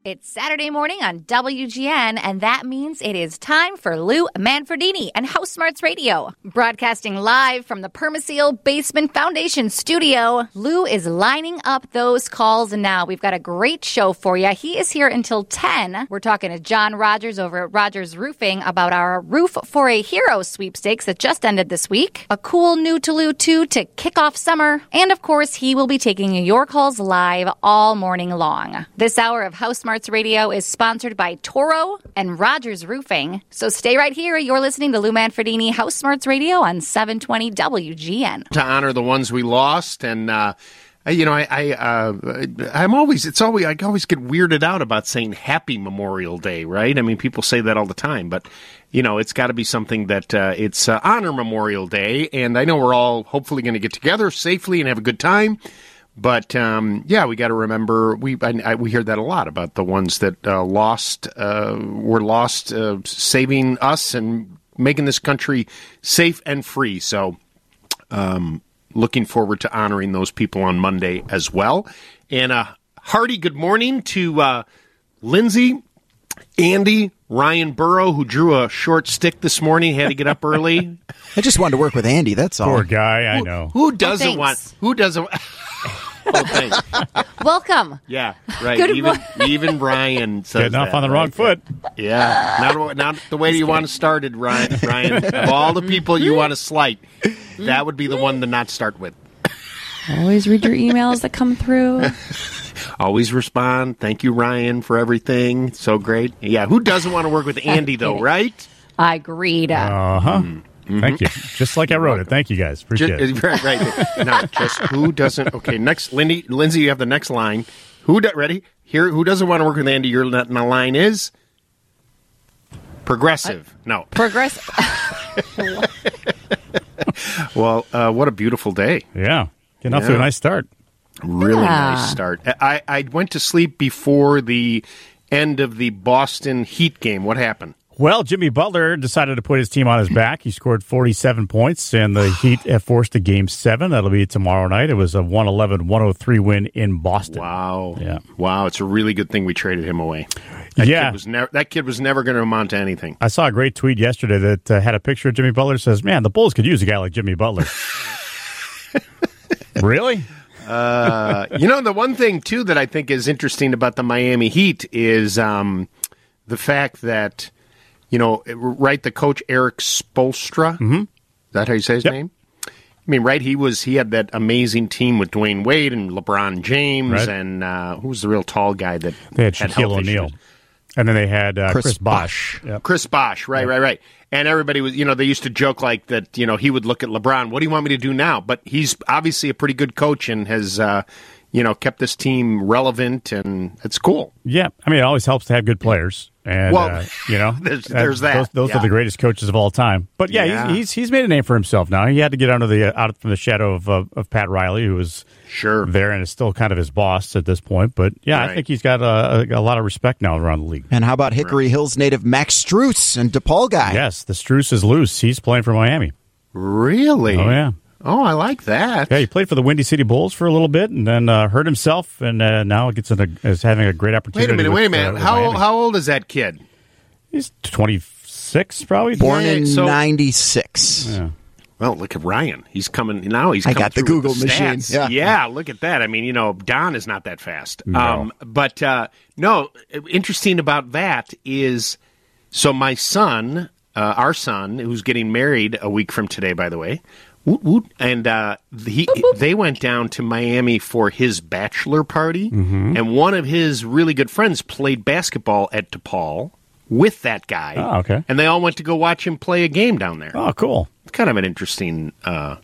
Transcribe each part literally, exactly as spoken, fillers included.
It's Saturday morning on W G N, and that means it is time for Lou Manfredini and House Smarts Radio. Broadcasting live from the Permaseal Basement Foundation studio, Lou is lining up those calls now. We've got a great show for you. He is here until ten. We're talking to John Rogers over at Rogers Roofing about our Roof for a Hero sweepstakes that just ended this week, a cool new to Lou two to kick off summer, and of course, he will be taking your calls live all morning long. This hour of House Smarts Radio is sponsored by Toro and Rogers Roofing. So stay right here. You're listening to Lou Manfredini, House Smarts Radio on seven twenty W G N. To honor the ones we lost, and uh, you know, I, I uh, I'm always it's always I always get weirded out about saying Happy Memorial Day, right? I mean, people say that all the time, but you know, it's got to be something that uh, it's uh, Honor Memorial Day, and I know we're all hopefully going to get together safely and have a good time. But, um, yeah, we got to remember, we I, I, we hear that a lot about the ones that uh, lost, uh, were lost, uh, saving us and making this country safe and free. So um, looking forward to honoring those people on Monday as well. And a hearty good morning to uh, Lindsay, Andy, Ryan Burrow, who drew a short stick this morning, had to get up early. I just wanted to work with Andy, that's all. Poor guy, I know. Who, who doesn't oh, want, who doesn't Oh, thanks. Welcome. Yeah, right. Good even even Brian says Getting off that, on the right? wrong foot. Yeah, not, not the way you want to start it, Ryan. Ryan, of all the people you want to slight, that would be the one to not start with. Always read your emails that come through. Always respond. Thank you, Ryan, for everything. So great. Yeah, who doesn't want to work with Andy, though, right? I agreed. Uh-huh. Mm. Mm-hmm. Thank you. Just like I wrote it. Thank you, guys. Appreciate just, it. Right, right. No, just who doesn't. Okay, next, Lindy, Lindsay, you have the next line. Who do, ready? Here, who doesn't want to work with Andy? Your line is progressive. I, no, progressive. Well, uh, what a beautiful day. Yeah, getting off yeah. to a nice start. Really yeah. nice start. I, I went to sleep before the end of the Boston Heat game. What happened? Well, Jimmy Butler decided to put his team on his back. He scored forty-seven points, and the Heat have forced a game seven. That'll be tomorrow night. It was a one eleven one oh three win in Boston. Wow. Yeah. Wow. It's a really good thing we traded him away. That yeah. Kid was never, that kid was never going to amount to anything. I saw a great tweet yesterday that uh, had a picture of Jimmy Butler. It says, man, the Bulls could use a guy like Jimmy Butler. Really? Uh, you know, the one thing, too, that I think is interesting about the Miami Heat is um, the fact that, you know, right, the coach Eric Spoelstra, mm-hmm. is that how you say his yep. name? I mean, right, he was he had that amazing team with Dwayne Wade and LeBron James right. and uh, who was the real tall guy that they had had Shaquille O'Neal. And then they had uh, Chris, Chris Bosh. Bosh. Yep. Chris Bosh, right, yep. right, right. And everybody was, you know, they used to joke like that, you know, he would look at LeBron, what do you want me to do now? But he's obviously a pretty good coach and has, uh, you know, kept this team relevant, and it's cool. Yeah. I mean, it always helps to have good players. And, well, uh, you know, there's, there's that. Those, those yeah. are the greatest coaches of all time. But, yeah, yeah. He's, he's he's made a name for himself now. He had to get under the uh, out from the shadow of, uh, of Pat Riley, who was sure there and is still kind of his boss at this point. But, yeah, right. I think he's got a, a, a lot of respect now around the league. And how about Hickory right. Hills native Max Strus and DePaul guy? Yes, the Strus is loose. He's playing for Miami. Really? Oh, yeah. Oh, I like that. Yeah, he played for the Windy City Bulls for a little bit, and then uh, hurt himself, and uh, now gets in a, is having a great opportunity. Wait a minute, with, wait a minute. Uh, how how old is that kid? He's twenty-six, probably. Born yeah, in so, ninety-six. Yeah. Well, look at Ryan. He's coming now. He's I coming got the through Google with the machine. stats. Yeah. yeah, look at that. I mean, you know, Don is not that fast. No. Um, but uh, no, interesting about that is, so my son, uh, our son, who's getting married a week from today, by the way. Woot, woot. And uh, he, they went down to Miami for his bachelor party, mm-hmm. and one of his really good friends played basketball at DePaul with that guy. Oh, okay. And they all went to go watch him play a game down there. Oh, cool. It's kind of an interesting, uh,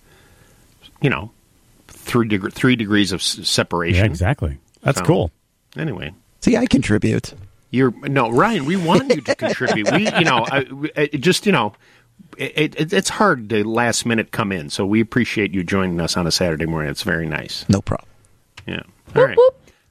you know, three, deg- three degrees of s- separation. Yeah, exactly. That's so, cool. Anyway. See, I contribute. You're no, Ryan, we want you to contribute. We, you know, I, I, just, you know, It, it, it's hard to last minute come in, so we appreciate you joining us on a Saturday morning. It's very nice. No problem. Yeah. All right.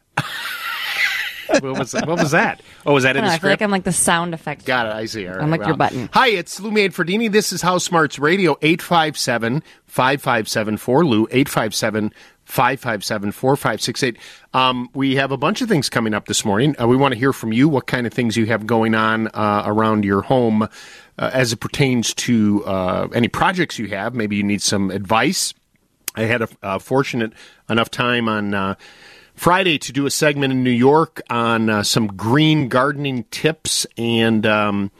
what, was, what was that? Oh, was that in I, the know, I script? feel like I'm like the sound effect. Got it. I see. All right. I'm like well. your button. Hi, it's Lou Manfredini. This is House Smarts Radio, eight five seven, five five seven, four Lou, eight five seven, five five seven, four five six eight. Um, we have a bunch of things coming up this morning. Uh, we want to hear from you what kind of things you have going on uh, around your home uh, as it pertains to uh, any projects you have. Maybe you need some advice. I had a, a fortunate enough time on uh, Friday to do a segment in New York on uh, some green gardening tips, and um,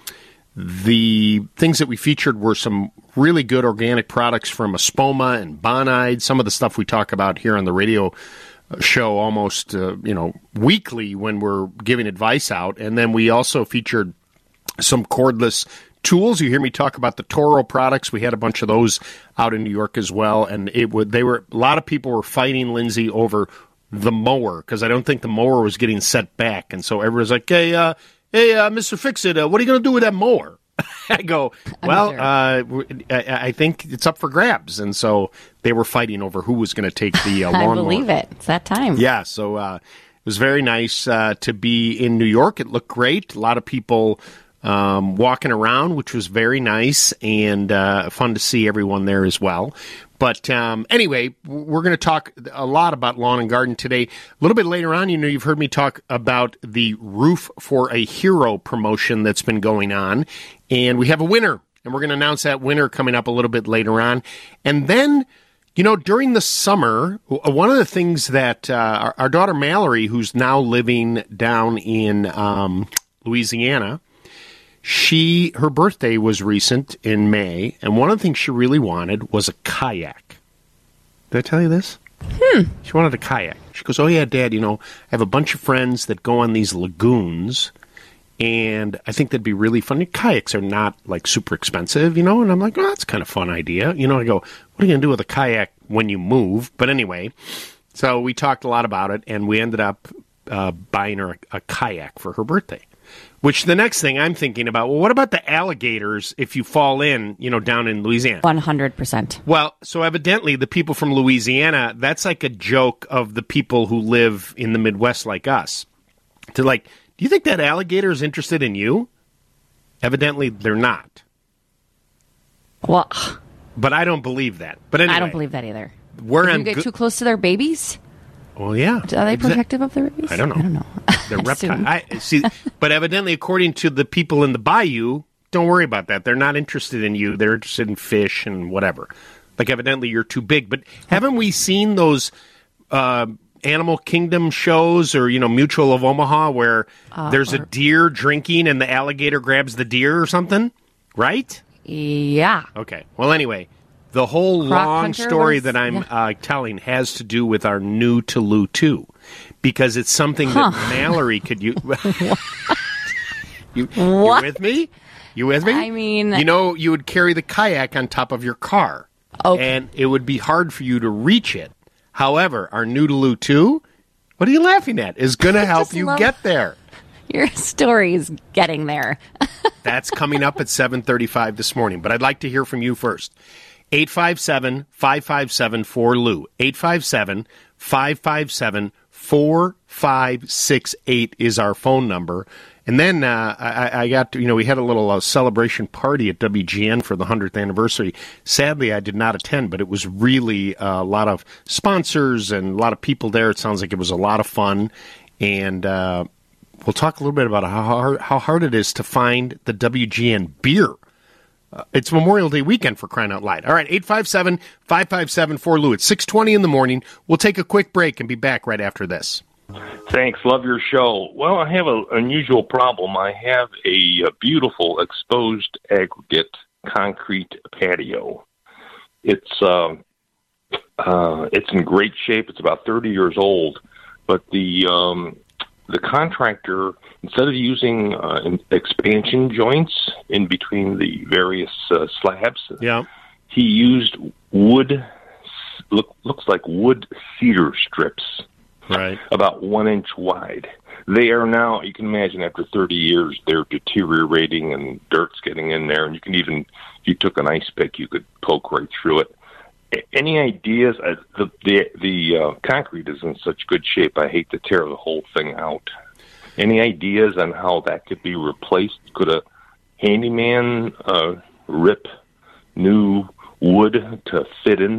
the things that we featured were some really good organic products from Espoma and Bonide, some of the stuff we talk about here on the radio show almost uh, you know weekly when we're giving advice out. And then we also featured some cordless tools. You hear me talk about the Toro products. We had a bunch of those out in New York as well, and it would they were a lot of people were fighting Lindsay over the mower because I don't think the mower was getting set back, and so everyone's like, "Hey, uh, hey, uh, Mister Fix-It, uh, what are you going to do with that mower?" I go, well, sure. uh, I, I think it's up for grabs, and so they were fighting over who was going to take the uh, lawnmower. I believe it. It's that time. Yeah, so uh, it was very nice uh, to be in New York. It looked great. A lot of people um, walking around, which was very nice, and uh, fun to see everyone there as well. But um, anyway, we're going to talk a lot about lawn and garden today. A little bit later on, you know, you've heard me talk about the Roof for a Hero promotion that's been going on. And we have a winner, and we're going to announce that winner coming up a little bit later on. And then, you know, during the summer, one of the things that uh, our, our daughter Mallory, who's now living down in um, Louisiana, She, her birthday was recent in May, and one of the things she really wanted was a kayak. Did I tell you this? Hmm. She wanted a kayak. She goes, oh, yeah, Dad, you know, I have a bunch of friends that go on these lagoons, and I think that'd be really fun. Kayaks are not, like, super expensive, you know, and I'm like, oh, that's kind of a fun idea. You know, I go, what are you going to do with a kayak when you move? But anyway, so we talked a lot about it, and we ended up uh, buying her a, a kayak for her birthday. Which the next thing I'm thinking about, well, what about the alligators if you fall in, you know, down in Louisiana? one hundred percent. Well, so evidently the people from Louisiana, that's like a joke of the people who live in the Midwest like us. To like, do you think that alligator is interested in you? Evidently they're not. Well, but I don't believe that. But anyway, I don't believe that either. We're if on you get go- too close to their babies? Well, yeah. Are they protective of their babies? I don't know. I don't know. They're reptiles. I see, but evidently, according to the people in the bayou, don't worry about that. They're not interested in you. They're interested in fish and whatever. Like, evidently, you're too big. But haven't we seen those uh, Animal Kingdom shows or, you know, Mutual of Omaha where uh, there's or- a deer drinking and the alligator grabs the deer or something? Right? Yeah. Okay. Well, anyway. The whole Croc long story was, that I'm yeah. uh, telling has to do with our new Toulouse two, because it's something huh. that Mallory could use. you, you with me? You with me? I mean... You know, you would carry the kayak on top of your car, okay. and it would be hard for you to reach it. However, our new Toulouse two, what are you laughing at, is going to help you love- get there. Your story is getting there. That's coming up at seven thirty-five this morning, but I'd like to hear from you first. eight five seven, five five seven, four L U. eight five seven, five five seven, four five six eight is our phone number. And then uh, I, I got, to, you know, we had a little uh, celebration party at W G N for the hundredth anniversary. Sadly, I did not attend, but it was really uh, a lot of sponsors and a lot of people there. It sounds like it was a lot of fun. And uh, we'll talk a little bit about how hard, how hard it is to find the W G N beer. Uh, it's Memorial Day weekend, for crying out loud. All right, eight five seven, five five seven, four L U. It's six twenty in the morning. We'll take a quick break and be back right after this. Thanks. Love your show. Well, I have an unusual problem. I have a, a beautiful exposed aggregate concrete patio. It's uh, uh, it's in great shape. It's about thirty years old, but the um, the contractor, instead of using uh, expansion joints in between the various uh, slabs, yeah. he used wood, look, looks like wood cedar strips, right, about one inch wide. They are now, you can imagine, after thirty years, they're deteriorating and dirt's getting in there, and you can even, if you took an ice pick, you could poke right through it. Any ideas? Uh, the the, the uh, concrete is in such good shape, I hate to tear the whole thing out. Any ideas on how that could be replaced? Could a handyman uh, rip new wood to fit in there?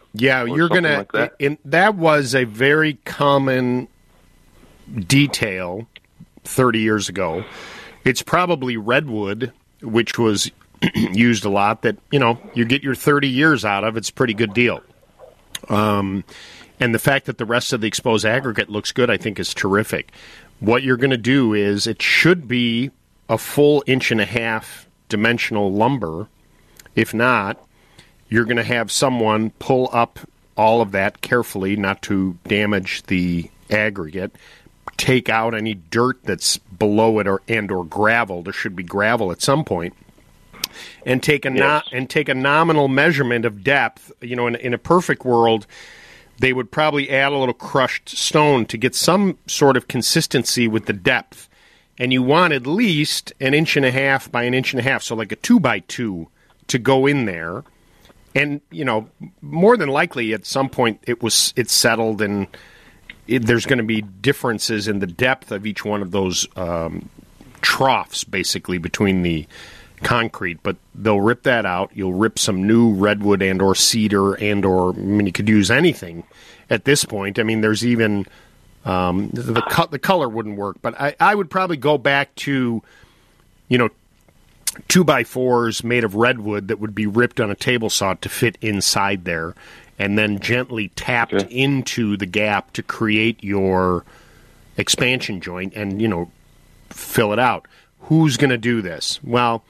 Yeah, you're going like to. That. That was a very common detail thirty years ago. It's probably redwood, which was used a lot, that, you know, you get your thirty years out of. It's a pretty good deal. Um, and the fact that the rest of the exposed aggregate looks good, I think, is terrific. What you're going to do is it should be a full inch and a half dimensional lumber. If not, you're going to have someone pull up all of that carefully, not to damage the aggregate, take out any dirt that's below it or and or gravel. There should be gravel at some point, and take a yes. no, and take a nominal measurement of depth. You know, in, in a perfect world, they would probably add a little crushed stone to get some sort of consistency with the depth. And you want at least an inch and a half by an inch and a half, so like a two by two, to go in there. And, you know, more than likely at some point it was it's settled, and it, there's going to be differences in the depth of each one of those um, troughs, basically, between the concrete. But they'll rip that out. You'll rip some new redwood and or cedar and or, I mean, you could use anything at this point. I mean, there's even, um, the, the, co- the color wouldn't work. But I, I would probably go back to, you know, two by fours made of redwood that would be ripped on a table saw to fit inside there, and then gently tapped okay. into the gap to create your expansion joint and, you know, fill it out. Who's going to do this? Well,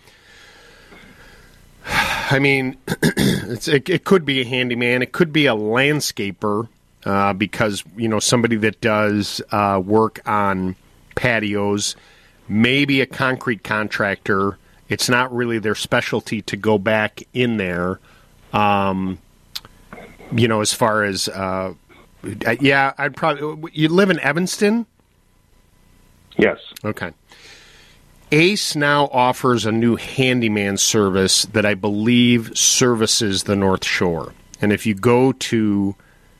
I mean, it's, it, it could be a handyman. It could be a landscaper uh, because, you know, somebody that does uh, work on patios, maybe a concrete contractor. It's not really their specialty to go back in there, um, you know, as far as, uh, yeah, I'd probably, you live in Evanston? Yes. Okay. Ace now offers a new handyman service that I believe services the North Shore. And if you go to,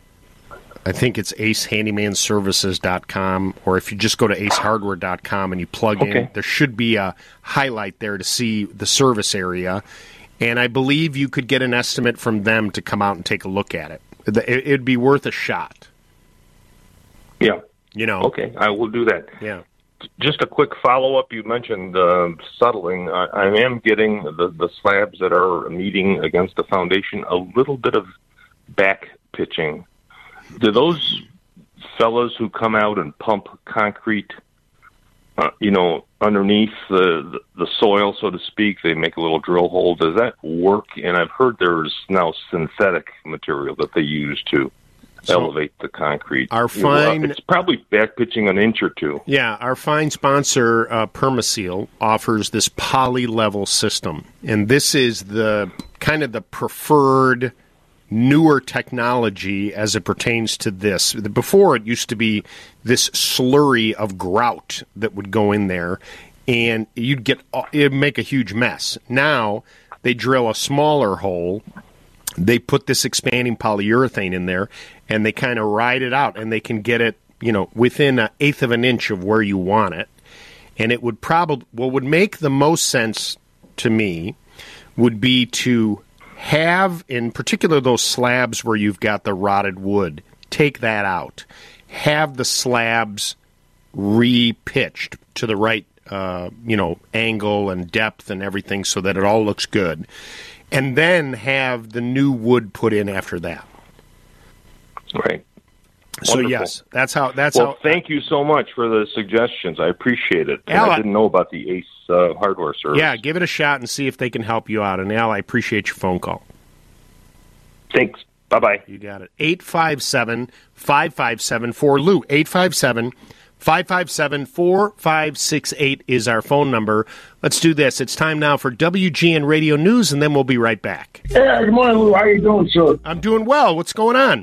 I think it's ace handyman services dot com, or if you just go to ace hardware dot com and you plug okay. in, there should be a highlight there to see the service area. And I believe you could get an estimate from them to come out and take a look at it. It'd be worth a shot. Yeah. You know. Okay, I will do that. Yeah. Just a quick follow-up. You mentioned uh, settling. I, I am getting the, the slabs that are meeting against the foundation a little bit of back pitching. Do those fellas who come out and pump concrete, uh, you know, underneath the, the the soil, so to speak, they make a little drill hole, does that work? And I've heard there's now synthetic material that they use to so elevate the concrete. Our fine, you know, it's probably back pitching an inch or two. Yeah, our fine sponsor, uh, Permaseal, offers this poly-level system. And this is the kind of the preferred newer technology as it pertains to this. Before, it used to be this slurry of grout that would go in there, and you'd get it'd make a huge mess. Now they drill a smaller hole, they put this expanding polyurethane in there, and they kind of ride it out, and they can get it, you know, within an eighth of an inch of where you want it. And it would probably what would make the most sense to me would be to have, in particular, those slabs where you've got the rotted wood, take that out. Have the slabs re-pitched to the right, uh, you know, angle and depth and everything so that it all looks good. And then have the new wood put in after that. Right. So, Wonderful. yes, that's how... That's well, how, thank you so much for the suggestions. I appreciate it. And Al, I didn't know about the Ace uh, hardware service. Yeah, give it a shot and see if they can help you out. And, Al, I appreciate your phone call. Thanks. Bye-bye. You got it. eight five seven, five five seven, four L U. eight five seven, five five seven, four five six eight is our phone number. Let's do this. It's time now for W G N Radio News, and then we'll be right back. Yeah, good morning, Lou. How you doing, sir? I'm doing well. What's going on?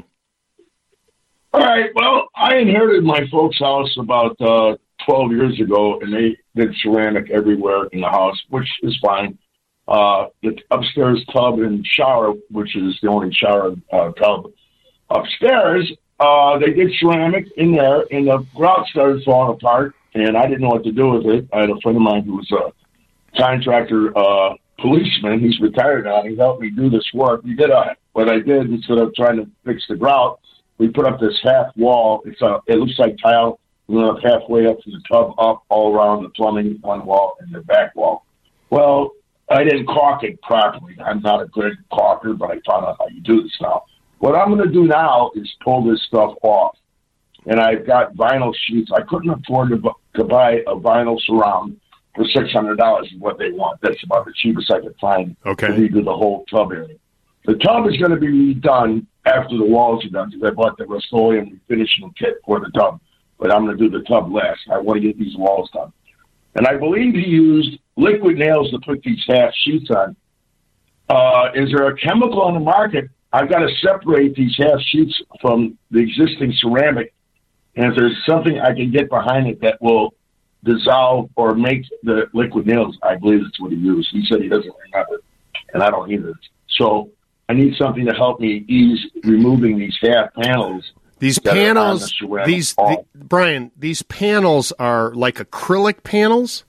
All right. Well, I inherited my folks' house about uh, twelve years ago, and they did ceramic everywhere in the house, which is fine. Uh, the upstairs tub and shower, which is the only shower uh, tub upstairs, uh, they did ceramic in there, and the grout started falling apart, and I didn't know what to do with it. I had a friend of mine who was a contractor uh, policeman. He's retired now. He helped me do this work. We did a what I did, instead of trying to fix the grout, we put up this half wall. It's a, it looks like tile. We went up halfway up to the tub, up all around the plumbing, one wall, and the back wall. Well, I didn't caulk it properly. I'm not a good caulker, but I found out how you do this now. What I'm going to do now is pull this stuff off. And I've got vinyl sheets. I couldn't afford to, bu- to buy a vinyl surround for six hundred dollars is what they want. That's about the cheapest I could find Okay. to redo the whole tub area. The tub is going to be redone after the walls are done, because I bought the Rust-Oleum refinishing kit for the tub. But I'm going to do the tub last. I want to get these walls done. And I believe he used liquid nails to put these half sheets on. Uh, is there a chemical on the market? I've got to separate these half sheets from the existing ceramic. And if there's something I can get behind it that will dissolve or make the liquid nails, I believe that's what he used. He said he doesn't remember, and I don't either. So I need something to help me ease removing these half panels. These that are on panels, the ceramic these wall. the, Brian, these panels are like acrylic panels.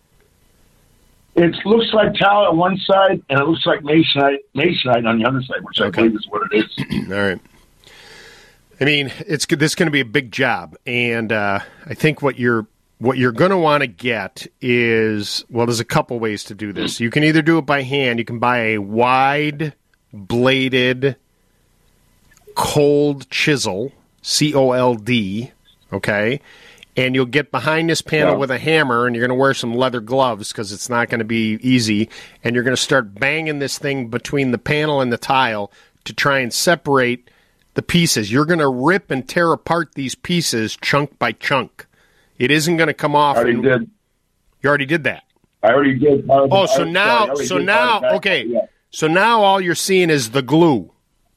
It looks like tile on one side, and it looks like masonite, masonite on the other side, which I Okay. believe is what it is. All right. I mean, it's this is going to be a big job, and uh, I think what you're what you're going to want to get is, well, there's a couple ways to do this. You can either do it by hand. You can buy a wide bladed cold chisel, C O L D, okay? And you'll get behind this panel Yeah. with a hammer, and you're going to wear some leather gloves because it's not going to be easy. And you're going to start banging this thing between the panel and the tile to try and separate the pieces. You're going to rip and tear apart these pieces chunk by chunk. It isn't going to come off. I already and- did. You already did that. I already did. part of the- Oh, so I- now, sorry, I already so did part now, of that. okay. Yeah. So now all you're seeing is the glue.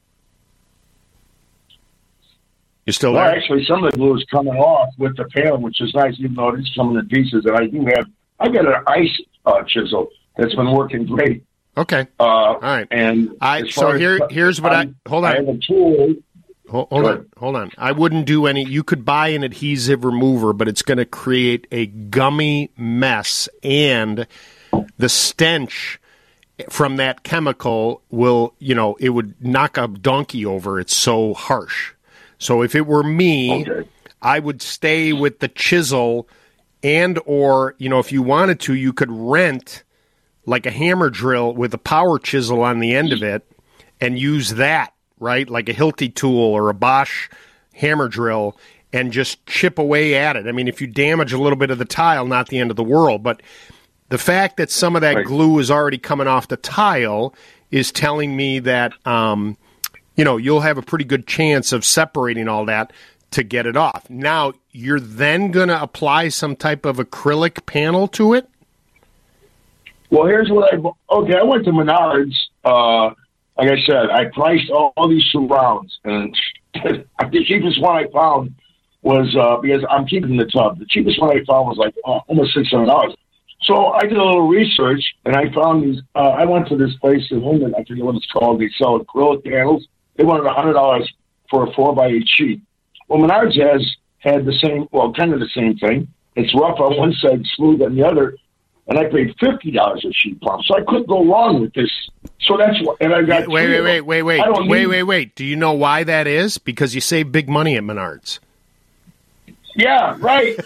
You still Well, there? actually, some of the glue is coming off with the panel, which is nice, even though it is coming in pieces. And I do have, I've got an ice uh, chisel that's been working great. Okay. Uh, All right. And I- as so far as- here- here's what I- hold on. I have a tool. Hold, hold Go on. ahead. Hold on. I wouldn't do any. You could buy an adhesive remover, but it's going to create a gummy mess, and the stench from that chemical will, you know, it would knock a donkey over. It's so harsh. So if it were me, Okay. I would stay with the chisel, and or, you know, if you wanted to, you could rent like a hammer drill with a power chisel on the end of it and use that, right? Like a Hilti tool or a Bosch hammer drill, and just chip away at it. I mean, if you damage a little bit of the tile, not the end of the world, but the fact that some of that Right. glue is already coming off the tile is telling me that, um, you know, you'll have a pretty good chance of separating all that to get it off. Now, you're then going to apply some type of acrylic panel to it? Well, here's what I, okay, I went to Menards. Uh, like I said, I priced all, all these surrounds, and the cheapest one I found was, uh, because I'm keeping the tub, the cheapest one I found was like uh, almost six hundred dollars. So I did a little research, and I found these. Uh, I went to this place in Linden. I forget what it's called. They sell acrylic panels. They wanted one hundred dollars for a four by eight sheet. Well, Menards has had the same, well, kind of the same thing. It's rough on one side, smooth on the other, and I paid fifty dollars a sheet pump. So I couldn't go wrong with this. So that's what, and I got Wait, three wait, of wait, them. wait, wait, I don't wait, need- wait, wait. Do you know why that is? Because you save big money at Menards. Yeah, right.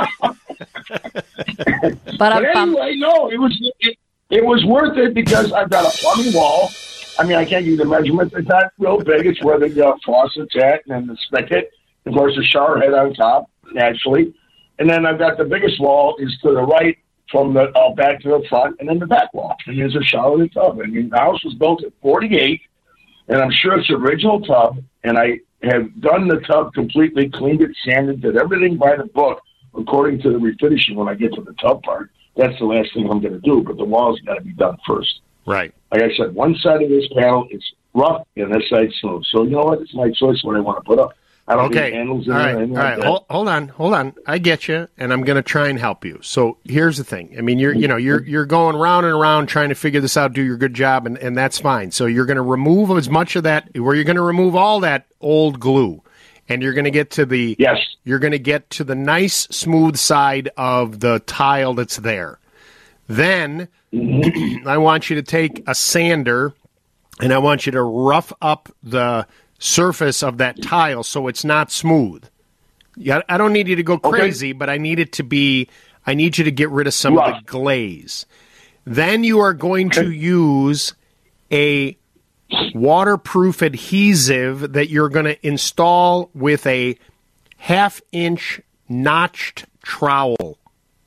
But But um, anyway, no, it was it, it was worth it because I've got a plumbing wall. I mean, I can't give you the measurement. It's not real big. It's where the uh, faucet's at, and then the spigot. Of course, the shower head on top, naturally. And then I've got the biggest wall is to the right from the uh, back to the front, and then the back wall. And there's a shower and a tub. I mean, the house was built at forty-eight, and I'm sure it's the original tub. And I have done the tub completely, cleaned it, sanded, did everything by the book, according to the refinishing when I get to the tub part. That's the last thing I'm going to do, but the wall's got to be done first. Right. Like I said, one side of this panel is rough and this side's smooth. So you know what? It's my choice what I want to put up. I don't Okay. need handles in All it right. or anything All like right. that. Hold, hold on. Hold on. I get you, and I'm going to try and help you. So here's the thing. I mean, you're you know you're you're going round and around trying to figure this out, do your good job, and, and that's fine. So you're going to remove as much of that, where you're going to remove all that old glue, and you're going to get to the Yes. You're going to get to the nice smooth side of the tile that's there. Then I want you to take a sander and I want you to rough up the surface of that tile so it's not smooth. Yeah, I don't need you to go crazy, okay. but I need it to be, I need you to get rid of some rough. of the glaze. Then you are going okay. to use a waterproof adhesive that you're going to install with a half-inch notched trowel.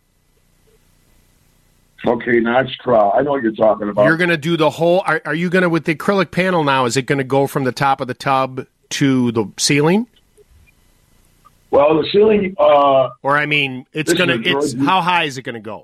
Okay, notched trowel. I know what you're talking about. You're going to do the whole... Are, are you going to, with the acrylic panel now, is it going to go from the top of the tub to the ceiling? Well, the ceiling... Uh, or, I mean, it's going to... It's How high is it going to go?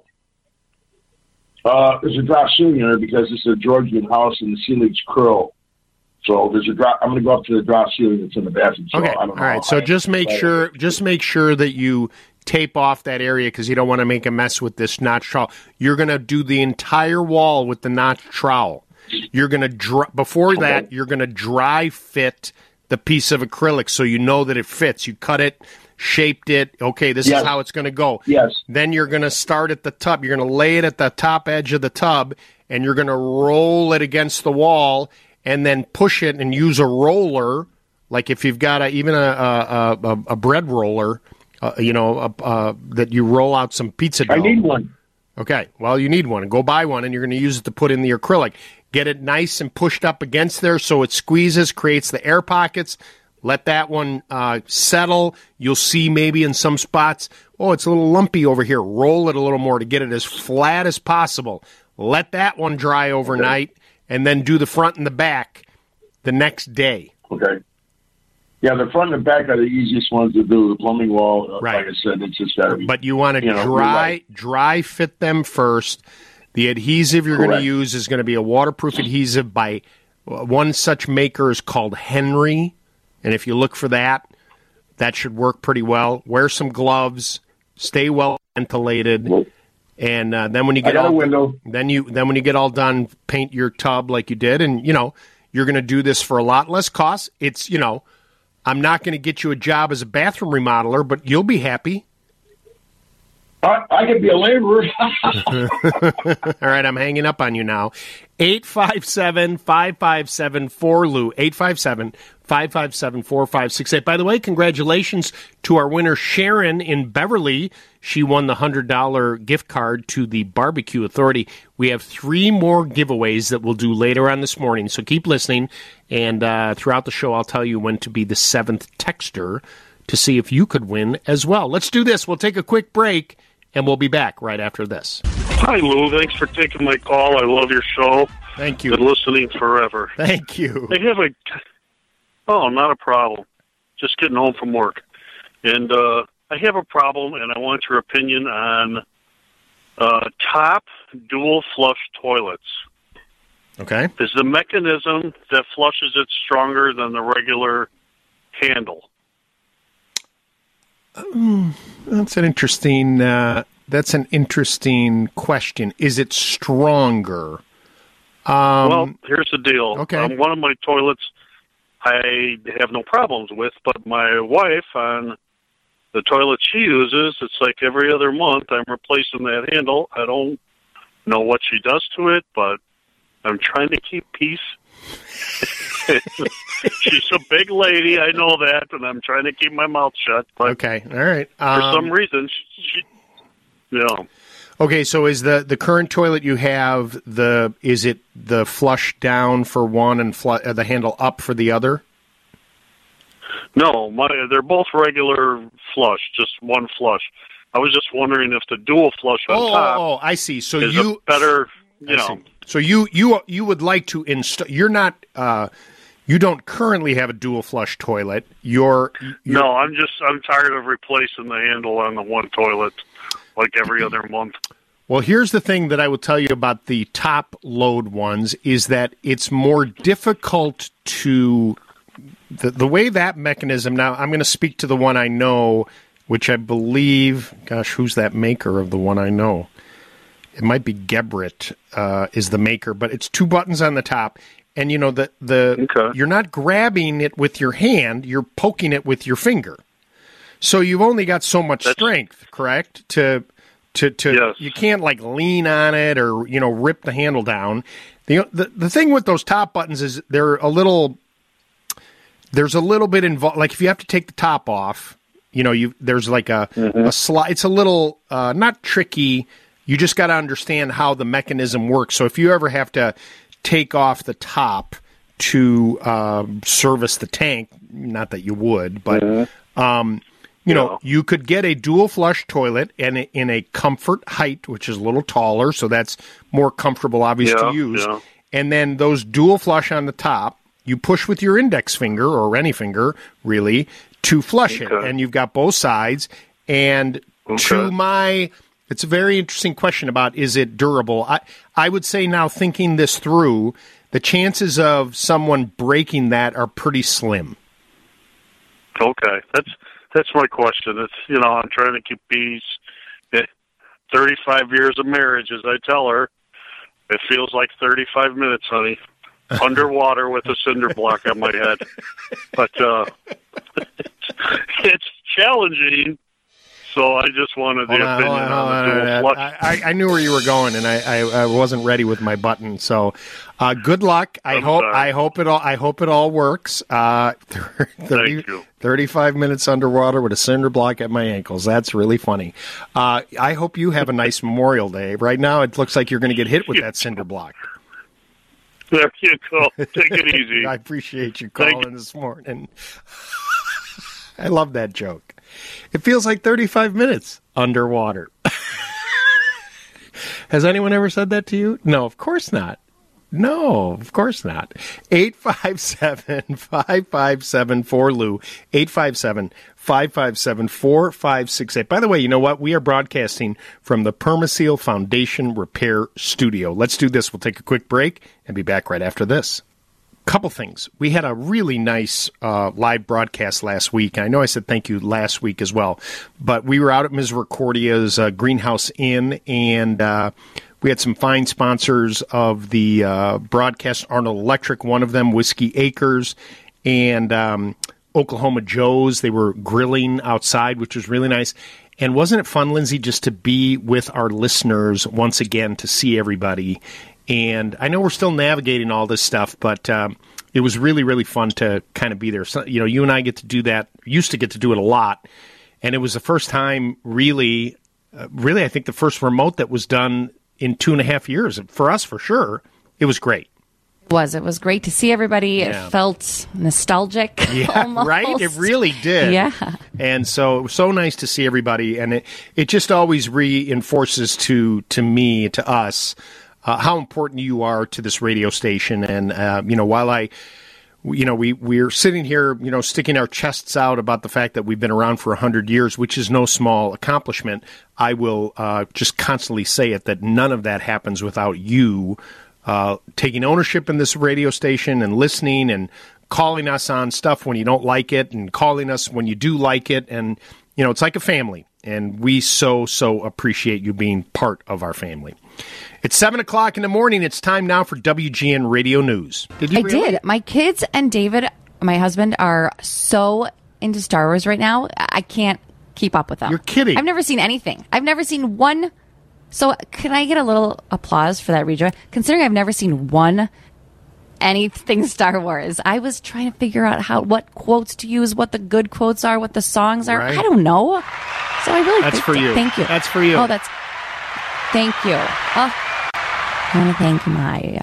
Uh, there's a drop ceiling there because it's a Georgian house and the ceiling's curl. So there's a drop. I'm going to go up to the drop ceiling that's in the bathroom. So okay. I don't know All right. So just make sure, just make sure that you tape off that area because you don't want to make a mess with this notch trowel. You're going to do the entire wall with the notch trowel. You're going to dry, before okay. that, you're going to dry fit the piece of acrylic so you know that it fits. You cut it, shaped it. Okay, this yes. is how it's going to go. Yes. Then you're going to start at the tub. You're going to lay it at the top edge of the tub, and you're going to roll it against the wall, and then push it and use a roller, like if you've got a, even a a, a, a bread roller. Uh, you know, uh, uh, that you roll out some pizza dough. I need one. Okay, well, you need one. Go buy one, and you're going to use it to put in the acrylic. Get it nice and pushed up against there so it squeezes, creates the air pockets. Let that one uh, settle. You'll see maybe in some spots, oh, it's a little lumpy over here. Roll it a little more to get it as flat as possible. Let that one dry overnight, okay. and then do the front and the back the next day. Okay. Yeah, the front and the back are the easiest ones to do. The plumbing wall, uh, right. like I said, it's just got to be. But you want to you know, dry dry fit them first. The adhesive you're going to use is going to be a waterproof adhesive by one such maker is called Henry, and if you look for that, that should work pretty well. Wear some gloves, stay well ventilated, and uh, then when you get I got all a window. then you then when you get all done, paint your tub like you did, and you know you're going to do this for a lot less cost. It's you know. I'm not going to get you a job as a bathroom remodeler, but you'll be happy. I, I could be a laborer. All right, I'm hanging up on you now. eight five seven, five five seven, four L U. eight five seven, five five seven, four five six eight. By the way, congratulations to our winner, Sharon in Beverly. She won the one hundred dollars gift card to the Barbecue Authority. We have three more giveaways that we'll do later on this morning, so keep listening. And uh, throughout the show, I'll tell you when to be the seventh texter to see if you could win as well. Let's do this. We'll take a quick break, and we'll be back right after this. Hi, Lou. Thanks for taking my call. I love your show. Thank you. Been listening forever. Thank you. I have a... Oh, not a problem. Just getting home from work. And uh, I have a problem, and I want your opinion on uh, top dual flush toilets. Okay. Is the mechanism that flushes it stronger than the regular handle? Um, that's an interesting. Uh, that's an interesting question. Is it stronger? Um, well, here's the deal. Okay. Um, one of my toilets I have no problems with, but my wife on the toilet she uses, it's like every other month I'm replacing that handle. I don't know what she does to it, but I'm trying to keep peace. She's a big lady, I know that, and I'm trying to keep my mouth shut. But okay, all right. Um, for some reason, she, she you know. Okay, so is the, the current toilet you have the is it the flush down for one and fl- uh, the handle up for the other? No, my they're both regular flush, just one flush. I was just wondering if the dual flush on oh, top. Oh, I see. So is you a better, you I know. See. So you you you would like to install? You're not. Uh, you don't currently have a dual flush toilet. You're, you're no. I'm just. I'm tired of replacing the handle on the one toilet like every other month. Well, here's the thing that I will tell you about the top load ones is that it's more difficult to the the way that mechanism. Now, I'm going to speak to the one I know, which I believe. Gosh, who's that maker of the one I know? It might be Geberit uh, is the maker, but it's two buttons on the top, and you know the the okay. You're not grabbing it with your hand; you're poking it with your finger. So you've only got so much That's... strength, correct? To To to Yes. you can't like lean on it or you know rip the handle down. The the the thing with those top buttons is they're a little. There's a little bit involved. Like if you have to take the top off, you know, you there's like a Mm-hmm. a slide. It's a little uh, not tricky. You just got to understand how the mechanism works. So if you ever have to take off the top to uh, service the tank, not that you would, but um, you know, Yeah. you could get a dual flush toilet and a, in a comfort height, which is a little taller, so that's more comfortable, obvious Yeah, to use. yeah. And then those dual flush on the top, you push with your index finger or any finger, really, to flush it, Okay. and you've got both sides. And to Okay. my, it's a very interesting question about is it durable. I I would say now, thinking this through, the chances of someone breaking that are pretty slim. Okay, that's that's my question. It's you know I'm trying to keep peace. Eh, thirty-five years of marriage, as I tell her, it feels like thirty-five minutes, honey, underwater with a cinder block on my head. But uh, it's, it's challenging. So I just wanted the Hold on, opinion hold on, hold on on, the dual hold on. flush. I, I knew where you were going, and I, I, I wasn't ready with my button. So, uh, good luck. I I'm hope sorry. I hope it all I hope it all works. Uh, thirty, Thank you. thirty-five minutes underwater with a cinder block at my ankles. That's really funny. Uh, I hope you have a nice Memorial Day. Right now, it looks like you're going to get hit with that cinder block. There you go. Take it easy. I appreciate you Thank calling you. this morning. I love that joke. It feels like thirty-five minutes underwater. Has anyone ever said that to you? No, of course not. No, of course not. eight five seven, five five seven, four L U. eight five seven, five five seven, four five six eight. By the way, you know what? We are broadcasting from the Permaseal Foundation Repair Studio. Let's do this. We'll take a quick break and be back right after this. Couple things. We had a really nice uh, live broadcast last week. I know I said thank you last week as well, but we were out at Misericordia's uh, Greenhouse Inn, and uh, we had some fine sponsors of the uh, broadcast. Arnold Electric, one of them, Whiskey Acres, and um, Oklahoma Joe's. They were grilling outside, which was really nice. And wasn't it fun, Lindsay, just to be with our listeners once again, to see everybody? And I know we're still navigating all this stuff, but um, it was really, really fun to kind of be there. So, you know, you and I get to do that, used to get to do it a lot. And it was the first time, really, uh, really, I think the first remote that was done in two and a half years. For us, for sure, it was great. It was. It was great to see everybody. Yeah. It felt nostalgic. Yeah, almost. right? It really did. Yeah. And so it was so nice to see everybody. And it, it just always reinforces to, to me, to us, Uh, how important you are to this radio station. And, uh, you know, while I, you know, we, we're sitting here, you know, sticking our chests out about the fact that we've been around for one hundred years, which is no small accomplishment, I will uh, just constantly say it, that none of that happens without you uh, taking ownership in this radio station and listening and calling us on stuff when you don't like it and calling us when you do like it. And, you know, it's like a family. And we so, so appreciate you being part of our family. It's seven o'clock in the morning. It's time now for W G N Radio News. Did you I really? did. My kids and David, my husband, are so into Star Wars right now. I can't keep up with them. You're kidding. I've never seen anything. I've never seen one. So can I get a little applause for that, Rejoy? Considering I've never seen one anything Star Wars, I was trying to figure out how what quotes to use, what the good quotes are, what the songs are. Right. I don't know. So I really That's think- for you. Thank you. That's for you. Oh, that's thank you. Oh, I want to thank my.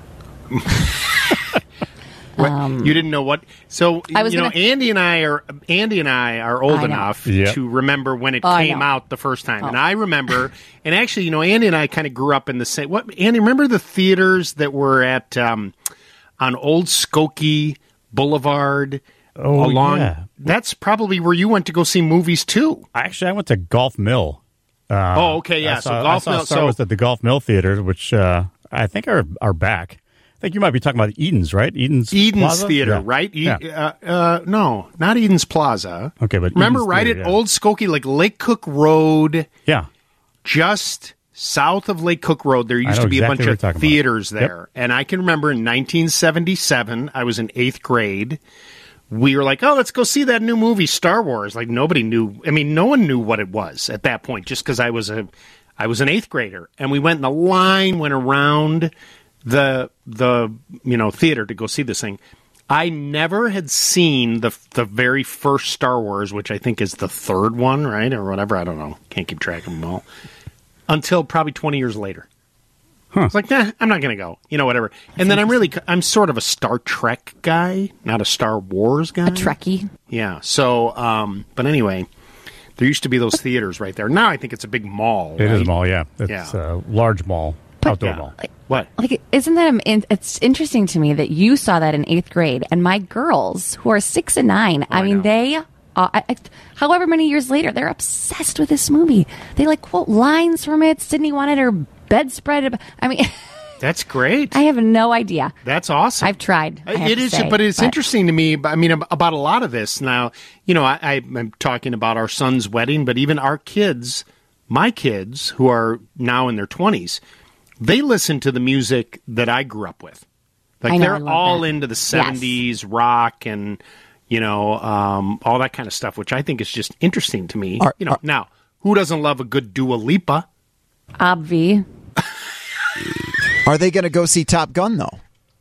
What? You didn't know what? So I was you know, gonna- Andy and I are Andy and I are old I know. enough Yep. to remember when it Oh, I came know. out the first time, and Oh. I remember. And actually, you know, Andy and I kind of grew up in the same. What Andy? Remember the theaters that were at um, on Old Skokie Boulevard? Oh, along. yeah. That's probably where you went to go see movies too. Actually, I went to Golf Mill. Uh, Oh, okay, yeah. I So saw, Golf I saw Mill- Star so- Wars at the Golf Mill Theater, which uh, I think are are back. I think you might be talking about Eden's, right? Eden's Eden's Plaza? Theater, Yeah. right? E- Yeah. uh, uh, no, not Eden's Plaza. Okay, but remember, Eden's right Theater, at yeah. Old Skokie, like Lake Cook Road, Yeah. just south of Lake Cook Road, there used know to be exactly a what bunch you're of talking about. theaters Yep. there. And I can remember in nineteen seventy-seven, I was in eighth grade. We were like, oh, let's go see that new movie, Star Wars. Like, nobody knew. I mean, no one knew what it was at that point, just because I was a, I was an eighth grader, and we went, and the line went around the the you know theater to go see this thing. I never had seen the the very first Star Wars, which I think is the third one, right, or whatever. I don't know. Can't keep track of them all. Until probably twenty years later. Huh. It's like, nah, I'm not going to go. You know, whatever. And then I'm really, I'm sort of a Star Trek guy, not a Star Wars guy. A Trekkie. Yeah. So, um, but anyway, there used to be those theaters right there. Now I think it's a big mall. It right? is a mall, yeah. It's Yeah. a large mall, outdoor Yeah. mall. What? Like, isn't that, it's interesting to me that you saw that in eighth grade, and my girls, who are six and nine, I I mean, know. they, uh, I, however many years later, they're obsessed with this movie. They, like, quote lines from it. Sydney wanted her bedspread. I mean... That's great. I have no idea. That's awesome. I've tried. I have It to is, say, but it's but- interesting to me. I mean, ab- about a lot of this now. You know, I, I, I'm talking about our son's wedding, but even our kids, my kids, who are now in their twenties, they listen to the music that I grew up with. Like I know, I they're love all that. into the seventies rock and you know um, all that kind of stuff, which I think is just interesting to me. Are- you know, are- now who doesn't love a good Dua Lipa? Obvi. Are they going to go see Top Gun though?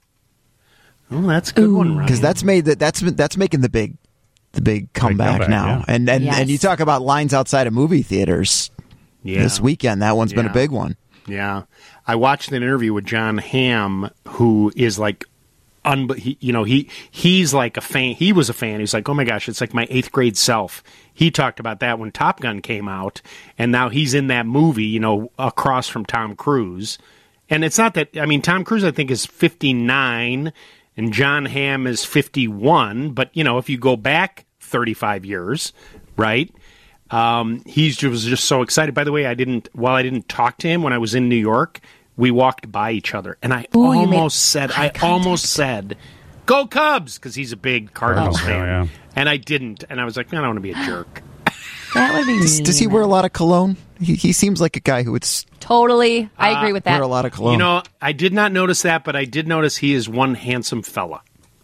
Oh, that's a good one, Ryan. Because that's made that that's that's making the big the big comeback, comeback, now. yeah. And and Yes. and you talk about lines outside of movie theaters yeah. this weekend. That one's been a Yeah. big one. Yeah, I watched an interview with John Hamm, who is like, un- he, you know, he he's like a fan. He was a fan. He's like, oh my gosh, it's like my eighth grade self. He talked about that when Top Gun came out, and now he's in that movie, you know, across from Tom Cruise. And it's not that, I mean, Tom Cruise I think is fifty-nine, and John Hamm is fifty-one. But you know, if you go back thirty-five years, right? Um, he was just so excited. By the way, I didn't. While I didn't talk to him when I was in New York, we walked by each other, and I Ooh, you made almost said, eye I contact. almost said, "Go Cubs," because he's a big Cardinals Oh, fan, yeah. and I didn't. And I was like, I don't want to be a jerk. That would be Does, mean. does he wear a lot of cologne? He, he seems like a guy who would s- Totally. I agree with that. wear a lot of cologne. You know, I did not notice that, but I did notice he is one handsome fella.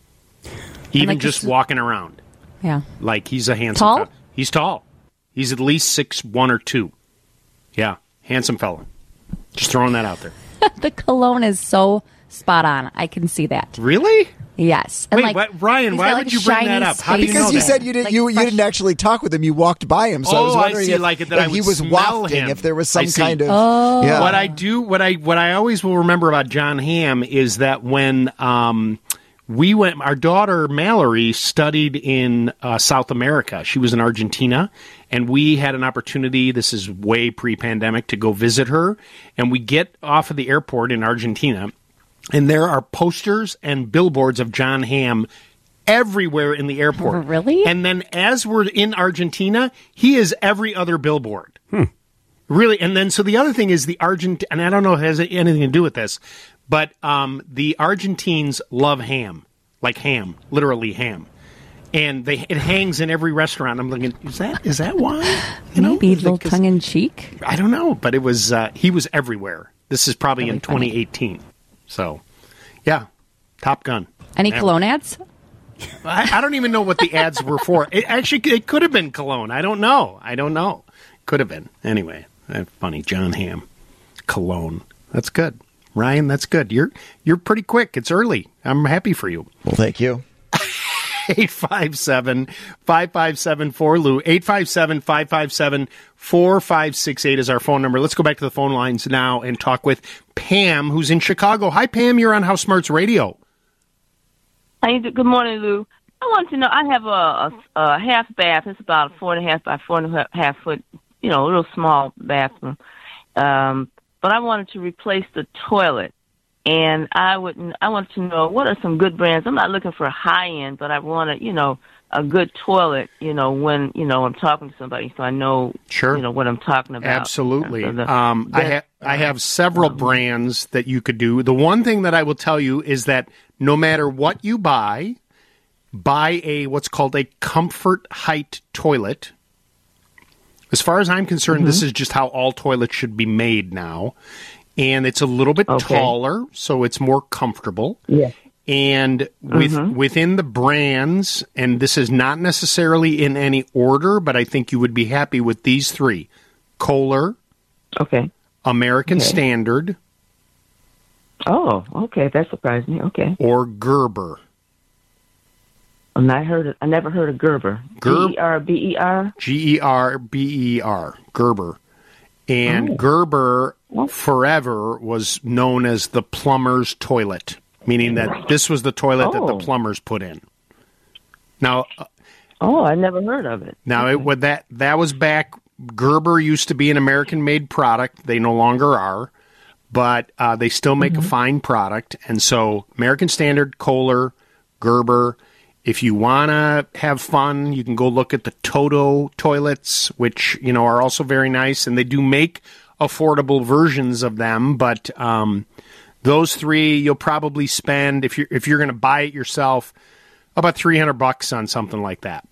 Even like just this- walking around, Yeah. like he's a handsome. Tall? Fella. He's tall. He's at least six one or two. Yeah, handsome fella. Just throwing that out there. The cologne is so spot on. I can see that. Really? Yes. And Wait, like, what- Ryan, he's why got, would like, you bring shiny that up? How do you space because know you that? said you didn't Like you, you fresh- didn't actually talk with him. You walked by him, so I was Oh, I wondering see, if, like that if I he would was smell wafting, him. if there was I some see. kind of Oh. yeah. What I do, what I what I always will remember about John Hamm is that when um, we went, our daughter Mallory studied in uh, South America. She was in Argentina, and we had an opportunity. This is way pre-pandemic to go visit her, and we get off of the airport in Argentina, and there are posters and billboards of John Hamm everywhere in the airport. Really? And then as we're in Argentina, he is every other billboard. Really, and then so the other thing is the Argent, and I don't know if it has anything to do with this, but um, the Argentines love ham, like ham, literally ham, and they it hangs in every restaurant. I'm looking, is that is that why? You know, Maybe a little Because- tongue in cheek. I don't know, but it was uh, he was everywhere. This is probably Really in funny. twenty eighteen. So, yeah, Top Gun. Any Yeah. cologne ads? I, I don't even know what the ads were for. It actually it could have been cologne. I don't know. I don't know. Could have been. Anyway, that's funny. John Hamm, cologne. That's good. Ryan, that's good. You're you're pretty quick. It's early. I'm happy for you. Well, thank you. eight five seven, five five seven, four L U. eight five seven, five five seven, four five six eight is our phone number. Let's go back to the phone lines now and talk with Pam, who's in Chicago. Hi, Pam. You're on House Smarts Radio. How you do? Good morning, Lou. I want to know, I have a, a, a half bath. It's about four and a half by four and a half foot, you know, a little small bathroom. Um, but I wanted to replace the toilet. And I would, I want to know, what are some good brands? I'm not looking for a high-end, but I want a, you know, a good toilet, you know, when, you know, I'm talking to somebody so I know, Sure. you know, what I'm talking about. Absolutely. So the Um, I, ha- best- I have several brands that you could do. The one thing that I will tell you is that no matter what you buy, buy a what's called a comfort height toilet. As far as I'm concerned, this is just how all toilets should be made now. And it's a little bit Okay. taller, so it's more comfortable. Yeah. And with within the brands, and this is not necessarily in any order, but I think you would be happy with these three: Kohler, Okay. American Okay. Standard, Oh, okay. That surprised me. Okay. or Gerber. I'm not heard of, I never heard of Gerber. Ger- G E R B E R? G E R B E R, Gerber. And Oh. Gerber forever was known as the plumber's toilet, meaning that this was the toilet that the Oh. plumbers put in. Now, Oh, I never heard of it. now it, what that that was back. Gerber used to be an American-made product. They no longer are, but uh, they still make a fine product. And so, American Standard, Kohler, Gerber. If you want to have fun, you can go look at the Toto toilets, which, you know, are also very nice. And they do make affordable versions of them. But um, those three, you'll probably spend, if you're, if you're going to buy it yourself, about three hundred bucks on something like that.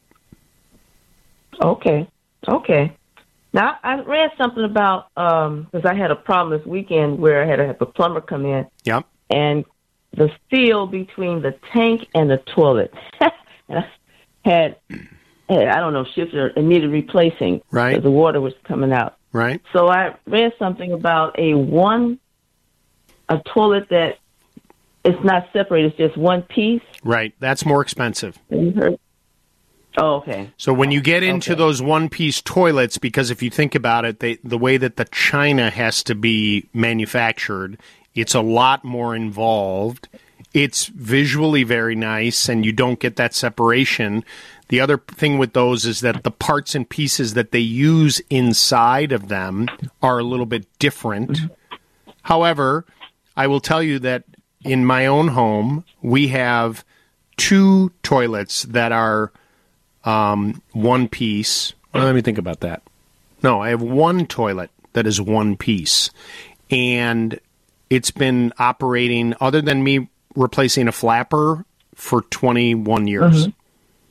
Okay. Okay. Now, I read something about, because I had a problem this weekend where I had to have a plumber come in, Yep. and the seal between the tank and the toilet and I had, had, I don't know, shifted or it needed replacing. Right. Because the water was coming out. Right. So I read something about a one, a toilet that it's not separated, it's just one piece. Right. That's more expensive. Have you heard? Oh, okay. So when you get into Okay. those one-piece toilets, because if you think about it, they, the way that the china has to be manufactured, it's a lot more involved. It's visually very nice, and you don't get that separation. The other thing with those is that the parts and pieces that they use inside of them are a little bit different. However, I will tell you that in my own home, we have two toilets that are um, one piece. Well, let me think about that. No, I have one toilet that is one piece. And it's been operating, other than me replacing a flapper, for twenty-one years. Mhm.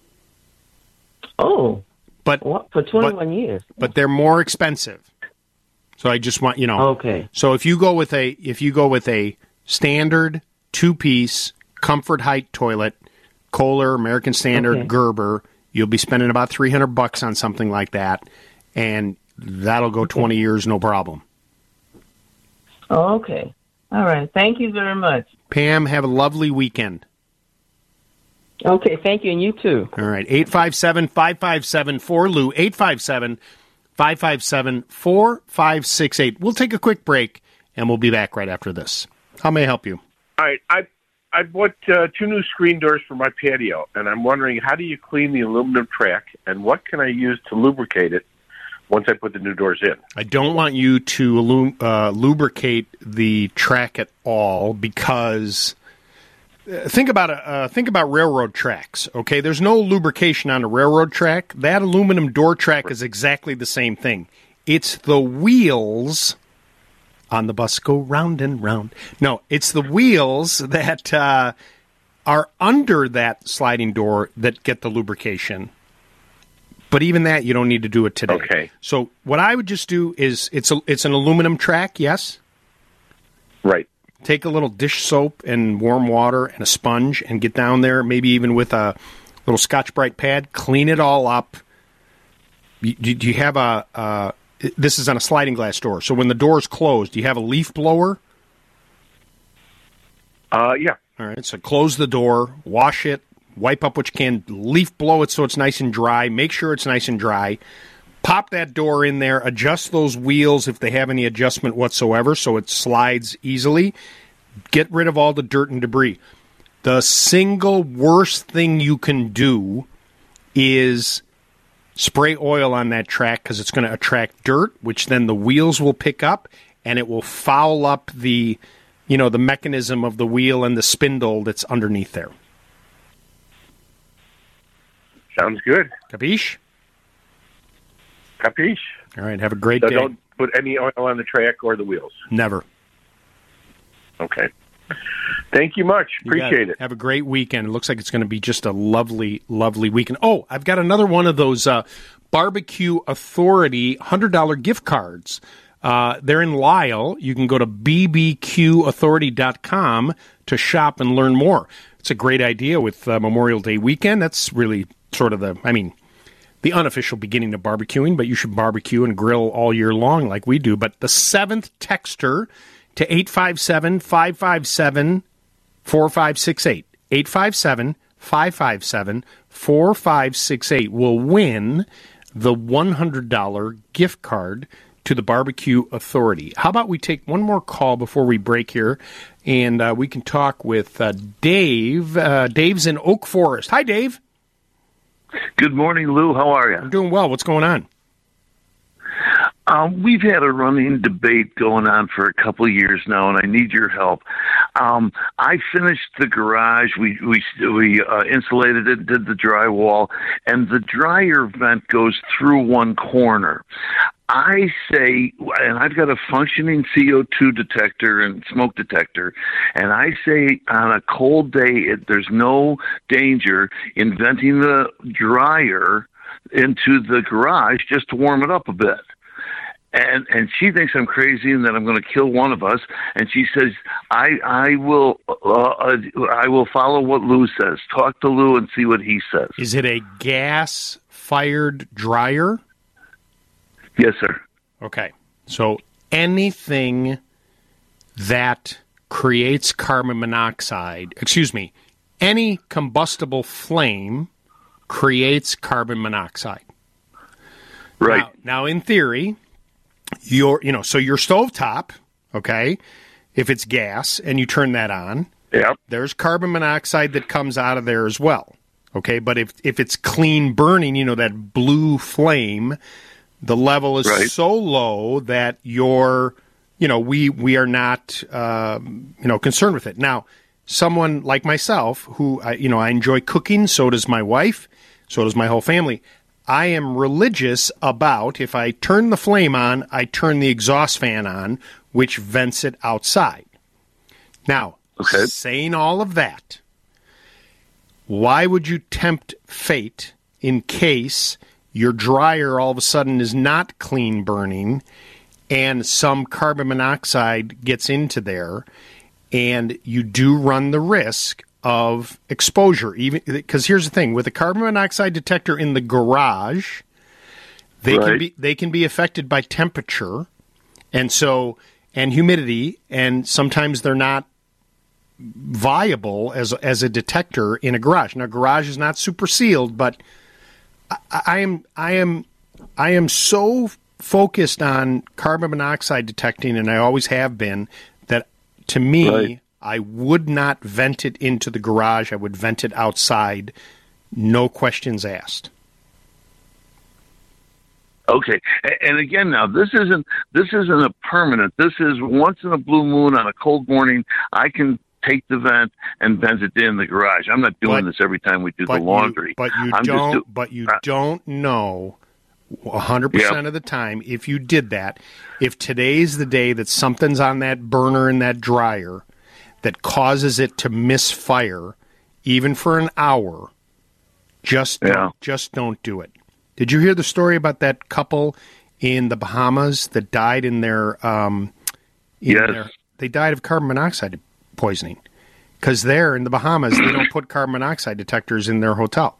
Oh, But what, for twenty-one years. but they're more expensive. So I just want, you know. Okay. So if you go with a if you go with a standard two-piece comfort height toilet, Kohler, American Standard, Okay. Gerber, you'll be spending about three hundred bucks on something like that, and that'll go twenty years no problem. Okay. All right. Thank you very much. Pam, have a lovely weekend. Okay. Thank you, and you too. All right, eight five seven, five five seven, four L U, eight five seven, five five seven, four five six eight. We'll take a quick break, and we'll be back right after this. How may I help you? All right, I I bought uh, two new screen doors for my patio, and I'm wondering, how do you clean the aluminum track, and what can I use to lubricate it once I put the new doors in? I don't want you to illum- uh, lubricate the track at all, because uh, think about a, uh, think about railroad tracks. Okay, there's no lubrication on a railroad track. That aluminum door track is exactly the same thing. It's the wheels on the bus go round and round. No, it's the wheels that uh, are under that sliding door that get the lubrication. But even that, you don't need to do it today. Okay. So what I would just do is, it's a, it's an aluminum track, yes? Right. Take a little dish soap and warm water and a sponge and get down there, maybe even with a little Scotch-Brite pad, clean it all up. Do, do you have a... Uh, this is on a sliding glass door, so when the door's closed, do you have a leaf blower? Uh, yeah. All right, so close the door, wash it, wipe up what you can, leaf blow it so it's nice and dry, make sure it's nice and dry, pop that door in there, adjust those wheels if they have any adjustment whatsoever so it slides easily, get rid of all the dirt and debris. The single worst thing you can do is spray oil on that track, because it's going to attract dirt, which then the wheels will pick up, and it will foul up the, you know, the mechanism of the wheel and the spindle that's underneath there. Sounds good. Capiche? Capiche? All right, have a great So day. don't put any oil on the track or the wheels. Never. Okay. Thank you much. You got Appreciate it. Have a great weekend. It looks like it's going to be just a lovely, lovely weekend. Oh, I've got another one of those uh, Barbecue Authority one hundred dollars gift cards. Uh, they're in Lisle. You can go to b b q authority dot com to shop and learn more. It's a great idea with uh, Memorial Day weekend. That's really sort of the, I mean, the unofficial beginning of barbecuing, but you should barbecue and grill all year long like we do. But the seventh texter to eight five seven, five five seven, four five six eight, eight five seven, five five seven, four five six eight will win the one hundred dollars gift card to the Barbecue Authority. How about we take one more call before we break here, and uh, we can talk with uh, Dave. Uh, Dave's in Oak Forest. Hi, Dave. Good morning, Lou. How are you? I'm doing well. What's going on? Um, we've had a running debate going on for a couple of years now, and I need your help. Um, I finished the garage. We we we uh, insulated it, did the drywall, and the dryer vent goes through one corner. I say, and I've got a functioning C O two detector and smoke detector, and I say on a cold day, it, there's no danger in venting the dryer into the garage just to warm it up a bit. And and she thinks I'm crazy and that I'm going to kill one of us. And she says, I I will uh, I will follow what Lou says. Talk to Lou and see what he says. Is it a gas-fired dryer? Yes, sir. Okay. So anything that creates carbon monoxide, excuse me, any combustible flame creates carbon monoxide. Right. Now, now in theory, your you know, so your stovetop, okay, if it's gas and you turn that on, yep, there's carbon monoxide that comes out of there as well. Okay, but if if it's clean burning, you know, that blue flame, the level is right. so low that you're, you know, we we are not, um, you know, concerned with it. Now, someone like myself, who I, you know, I enjoy cooking, so does my wife, so does my whole family. I am religious about, if I turn the flame on, I turn the exhaust fan on, which vents it outside. Now, okay. saying all of that, why would you tempt fate in case your dryer all of a sudden is not clean burning and some carbon monoxide gets into there, and you do run the risk of exposure? Even because here's the thing, with a carbon monoxide detector in the garage, they right. can be they can be affected by temperature, and so and humidity, and sometimes they're not viable as as a detector in a garage. Now, garage is not super sealed, but I, I am I am I am so focused on carbon monoxide detecting, and I always have been, that to me, right. I would not vent it into the garage. I would vent it outside, no questions asked. Okay, and again, now this isn't this isn't a permanent. This is once in a blue moon on a cold morning. I can take the vent and vent it in the garage. I'm not doing but, this every time we do the but laundry. You, but you I'm don't. do, but you uh, don't know one hundred percent yep. of the time if you did that. If today's the day that something's on that burner in that dryer that causes it to misfire, even for an hour, just yeah. don't, just don't do it. Did you hear the story about that couple in the Bahamas that died in their? Um, in yes. their, they died of carbon monoxide poisoning because there in the Bahamas they don't put carbon monoxide detectors in their hotel.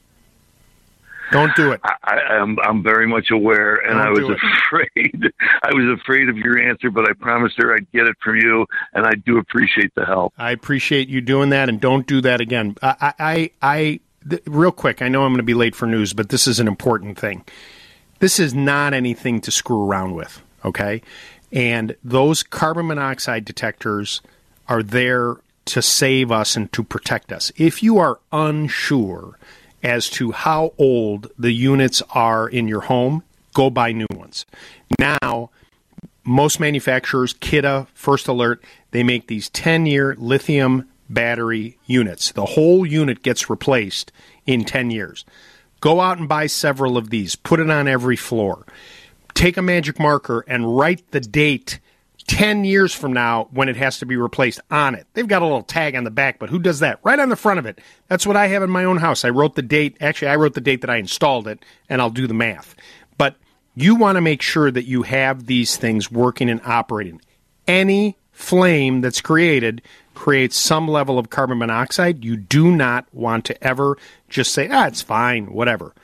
Don't do it. I, I'm I'm very much aware, and Don't I was do it. afraid. I was afraid of your answer, but I promised her I'd get it from you, and I do appreciate the help. I appreciate you doing that, and don't do that again. I, I, I th- real quick. I know I'm going to be late for news, but this is an important thing. This is not anything to screw around with. Okay, and those carbon monoxide detectors are there to save us and to protect us. If you are unsure as to how old the units are in your home, go buy new ones. Now, most manufacturers, Kidde, First Alert, they make these ten-year lithium battery units. The whole unit gets replaced in ten years. Go out and buy several of these. Put it on every floor. Take a magic marker and write the date ten years from now when it has to be replaced on it. They've got a little tag on the back, but who does that? Right on the front of it. That's what I have in my own house. I wrote the date. Actually, I wrote the date that I installed it, and I'll do the math. But you want to make sure that you have these things working and operating. Any flame that's created creates some level of carbon monoxide. You do not want to ever just say, ah, it's fine, whatever.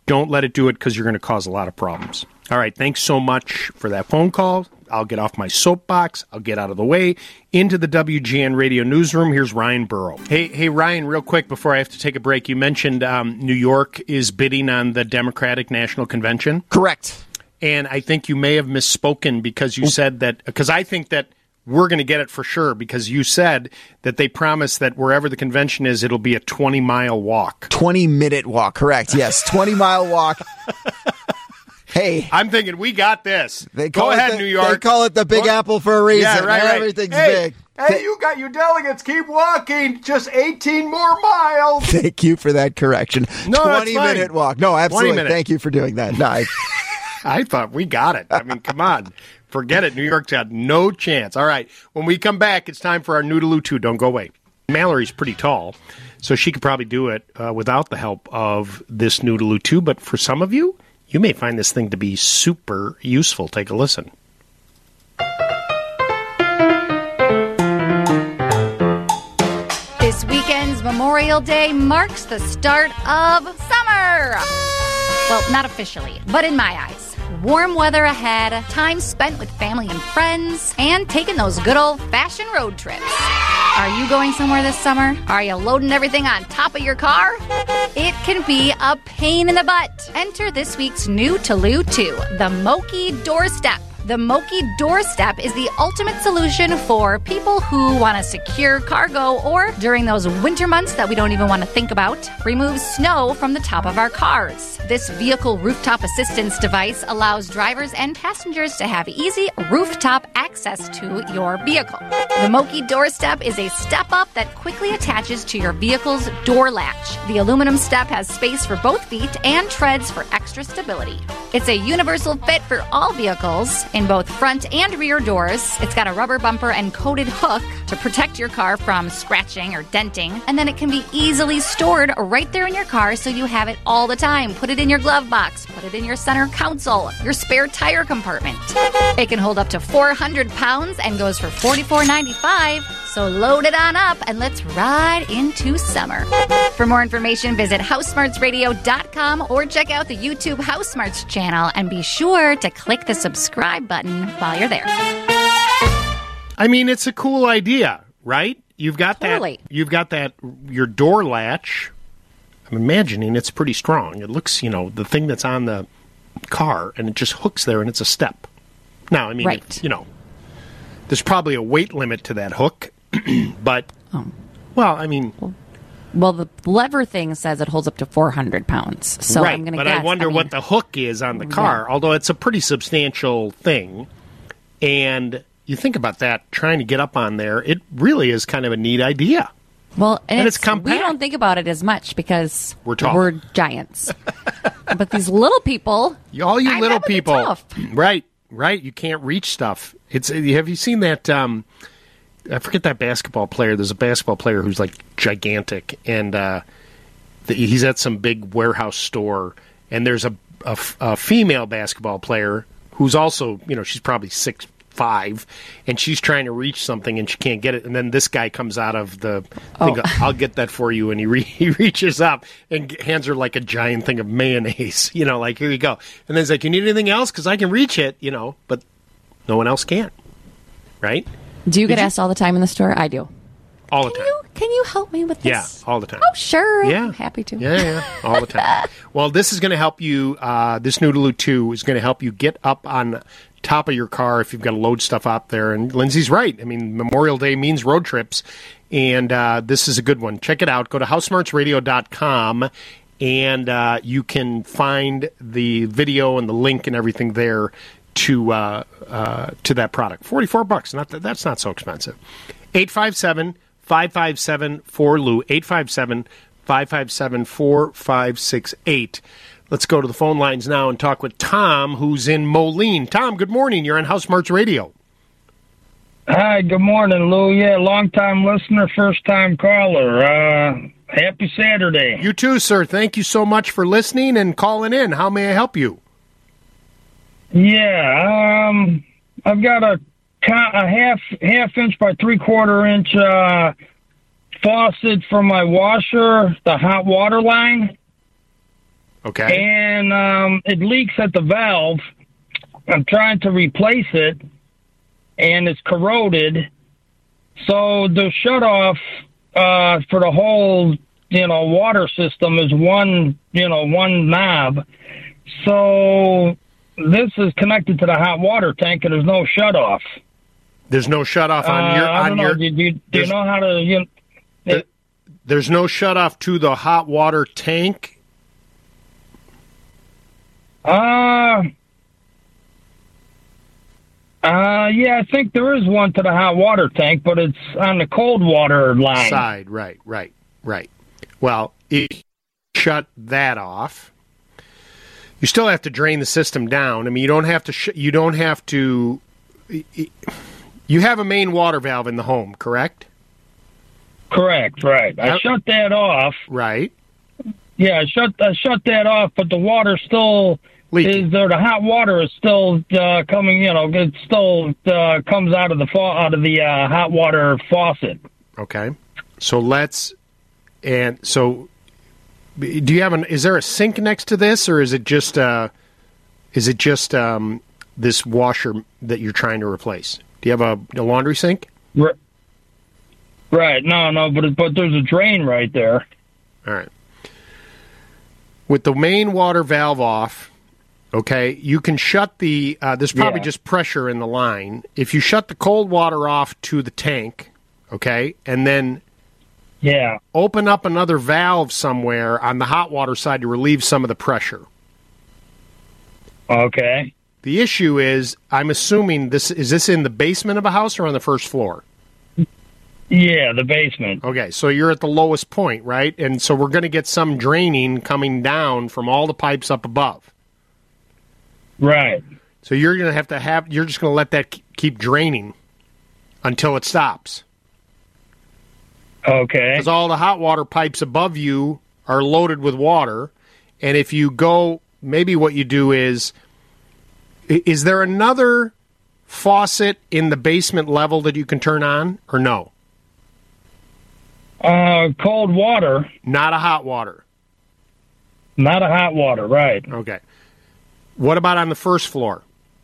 don't let it do it because you're going to cause a lot of problems. All right, thanks so much for that phone call. I'll get off my soapbox. I'll get out of the way into the W G N Radio newsroom. Here's Ryan Burrow. Hey, hey, Ryan, real quick before I have to take a break, you mentioned um, New York is bidding on the Democratic National Convention. Correct. And I think you may have misspoken because you said that, because I think that we're going to get it for sure because you said that they promised that wherever the convention is, it'll be a twenty-mile walk. twenty-minute walk, correct. Yes, twenty-mile walk. Hey. I'm thinking, we got this. They Go ahead, the, New York. They call it the Big Go, Apple for a reason. Yeah, right, right. Everything's hey, big. Hey, you got your delegates. Keep walking. Just eighteen more miles. Thank you for that correction. No, twenty-minute walk. No, absolutely. Thank you for doing that. No, I, I thought we got it. I mean, come on. Forget it. New York's got no chance. All right. When we come back, it's time for our Noodaloo two. Don't go away. Mallory's pretty tall, so she could probably do it uh, without the help of this Noodaloo two. But for some of you, you may find this thing to be super useful. Take a listen. This weekend's Memorial Day marks the start of summer. Well, not officially, but in my eyes. Warm weather ahead, time spent with family and friends, and taking those good old-fashioned road trips. Are you going somewhere this summer? Are you loading everything on top of your car? It can be a pain in the butt. Enter this week's new Toulouse two, the Moki Doorstep. The Moki Doorstep is the ultimate solution for people who want to secure cargo or, during those winter months that we don't even want to think about, remove snow from the top of our cars. This vehicle rooftop assistance device allows drivers and passengers to have easy rooftop access to your vehicle. The Moki Doorstep is a step-up that quickly attaches to your vehicle's door latch. The aluminum step has space for both feet and treads for extra stability. It's a universal fit for all vehicles in both front and rear doors. It's got a rubber bumper and coated hook to protect your car from scratching or denting. And then it can be easily stored right there in your car so you have it all the time. Put it in your glove box. Put it in your center console, your spare tire compartment. It can hold up to four hundred pounds and goes for forty-four ninety-five. So load it on up and let's ride into summer. For more information, visit house smarts radio dot com or check out the YouTube House Smarts channel and be sure to click the subscribe button while you're there. I mean, it's a cool idea, right? You've got totally. that. You've got that. Your door latch. I'm imagining it's pretty strong. It looks, you know, the thing that's on the car, and it just hooks there, and it's a step. Now, I mean, right. it, you know, there's probably a weight limit to that hook, but oh. well, I mean. Well, the lever thing says it holds up to four hundred pounds. So right, I'm going to but guess. I wonder I mean, what the hook is on the car, yeah. although it's a pretty substantial thing. And you think about that, trying to get up on there, it really is kind of a neat idea. Well, and, and it's, it's compact. We don't think about it as much because we're tall. We're giants. But these little people, all you I little bet would be people, tough. right, right, you can't reach stuff. It's have you seen that? Um, I forget that basketball player. There's a basketball player who's like gigantic, and uh, the, he's at some big warehouse store. And there's a, a, a female basketball player who's also, you know, she's probably six five, and she's trying to reach something and she can't get it. And then this guy comes out of the thing, Oh. I'll get that for you. And he re- he reaches up and g- hands her like a giant thing of mayonnaise. You know, like, here you go. And then he's like, you need anything else? Because I can reach it, you know, but no one else can. Right? Do you Did get you- asked all the time in the store? I do. All the Can time. you can you help me with Yeah, this? all the time. Oh, sure. Yeah. I'm happy to. Yeah, yeah, all the time. Well, this is going to help you, uh, this Noodaloo two is going to help you get up on top of your car if you've got to load stuff out there. And Lindsay's right. I mean, Memorial Day means road trips, and uh, this is a good one. Check it out. Go to house smarts radio dot com, and uh, you can find the video and the link and everything there to uh, uh, to that product. forty-four bucks. Not that, that's not so expensive. eight five seven, five five seven, four L U, eight five seven, five five seven, four five six eight. Let's go to the phone lines now and talk with Tom, who's in Moline. Tom, good morning. You're on House Smarts Radio. Hi, good morning, Lou. Yeah, long-time listener, first-time caller. Uh, happy Saturday. You too, sir. Thank you so much for listening and calling in. How may I help you? Yeah, um, I've got a, a half half inch by three-quarter inch uh, faucet for my washer, the hot water line. Okay. And um, it leaks at the valve. I'm trying to replace it, and it's corroded. So the shutoff uh, for the whole, you know, water system is one, you know, one knob. So this is connected to the hot water tank, and there's no shutoff. There's no shutoff on Uh, your I on don't know. your. Do you, do you there's- know how to? You know, there- there's no shutoff to the hot water tank. Uh, uh, yeah, I think there is one to the hot water tank, but it's on the cold water line. Side, right, right, right. Well, if you shut that off, you still have to drain the system down. I mean, you don't have to. Sh- you don't have to. You have a main water valve in the home, correct? Correct, right. I How- shut that off. Right. Yeah, I shut I shut that off, but the water still Leaking. is there. The hot water is still uh, coming. You know, it still uh, comes out of the fa- out of the uh, hot water faucet. Okay. So let's. And so, do you have an? Is there a sink next to this, or is it just? Uh, is it just um, this washer that you're trying to replace? Do you have a, a laundry sink? Right. Right. No, no, but it, but there's a drain right there. All right. With the main water valve off, okay, you can shut the. Uh, there's probably Yeah. just pressure in the line. If you shut the cold water off to the tank, okay, and then Yeah. open up another valve somewhere on the hot water side to relieve some of the pressure. Okay. The issue is, I'm assuming this is this in the basement of a house or on the first floor? Yeah, the basement. Okay, so you're at the lowest point, right? And so we're going to get some draining coming down from all the pipes up above. Right. So you're going to have to have, you're just going to let that k- keep draining until it stops. Okay. Because all the hot water pipes above you are loaded with water. And if you go, maybe what you do is, i- is there another faucet in the basement level that you can turn on or no? Uh, cold water, Not a hot water. not a hot water. Right. Okay. What about on the first floor?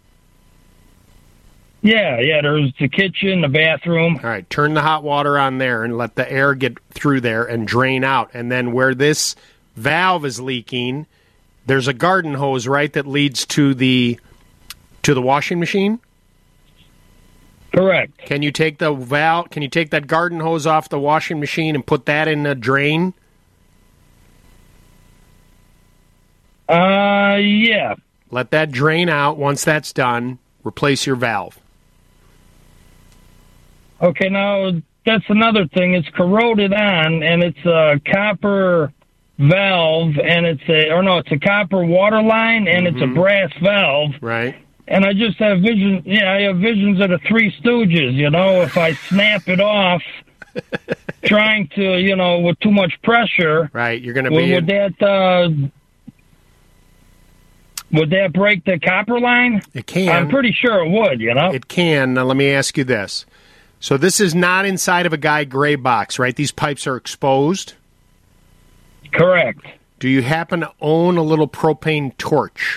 Yeah, yeah. There's the kitchen, the bathroom. All right, turn the hot water on there and let the air get through there and drain out. And then where this valve is leaking, there's a garden hose, right, that leads to the to the washing machine? Correct. Can you take the valve, can you take that garden hose off the washing machine and put that in a drain? Uh, yeah. Let that drain out. Once that's done, replace your valve. Okay, now that's another thing. It's corroded on, and it's a copper valve, and it's a, or no, it's a copper water line, and it's a brass valve. Right. And I just have visions, yeah, I have visions of the Three Stooges, you know, if I snap it off, trying to, you know, with too much pressure. Right, you're going to Would, be... would that, uh, would that break the copper line? It can. I'm pretty sure it would, you know? It can. Now, let me ask you this. So this is not inside of a Guy Gray box, right? These pipes are exposed? Correct. Do you happen to own a little propane torch?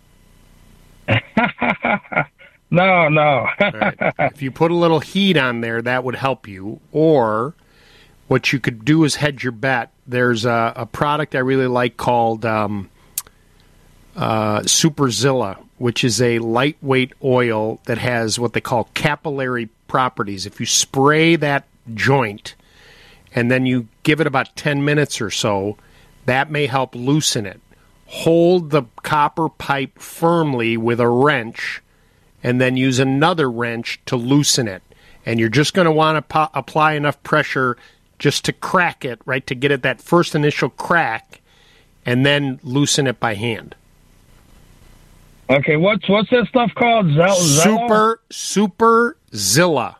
No, no. All right. If you put a little heat on there, that would help you. Or what you could do is hedge your bet. There's a, a product I really like called um, uh, Superzilla, which is a lightweight oil that has what they call capillary properties. If you spray that joint and then you give it about ten minutes or so, that may help loosen it. Hold the copper pipe firmly with a wrench and then use another wrench to loosen it. And you're just going to want to po- apply enough pressure just to crack it, right, to get it that first initial crack, and then loosen it by hand. Okay, what's what's that stuff called? Zel- Super Super Zilla.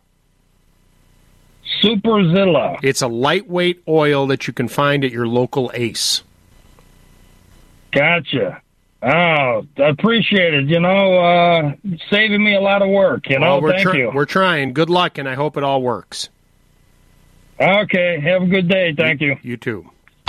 Superzilla. It's a lightweight oil that you can find at your local Ace. Gotcha. Oh, I appreciate it. You know, uh, saving me a lot of work. You know, Well, we're thank try- you. We're trying. Good luck, and I hope it all works. Okay, have a good day. Thank you. You too.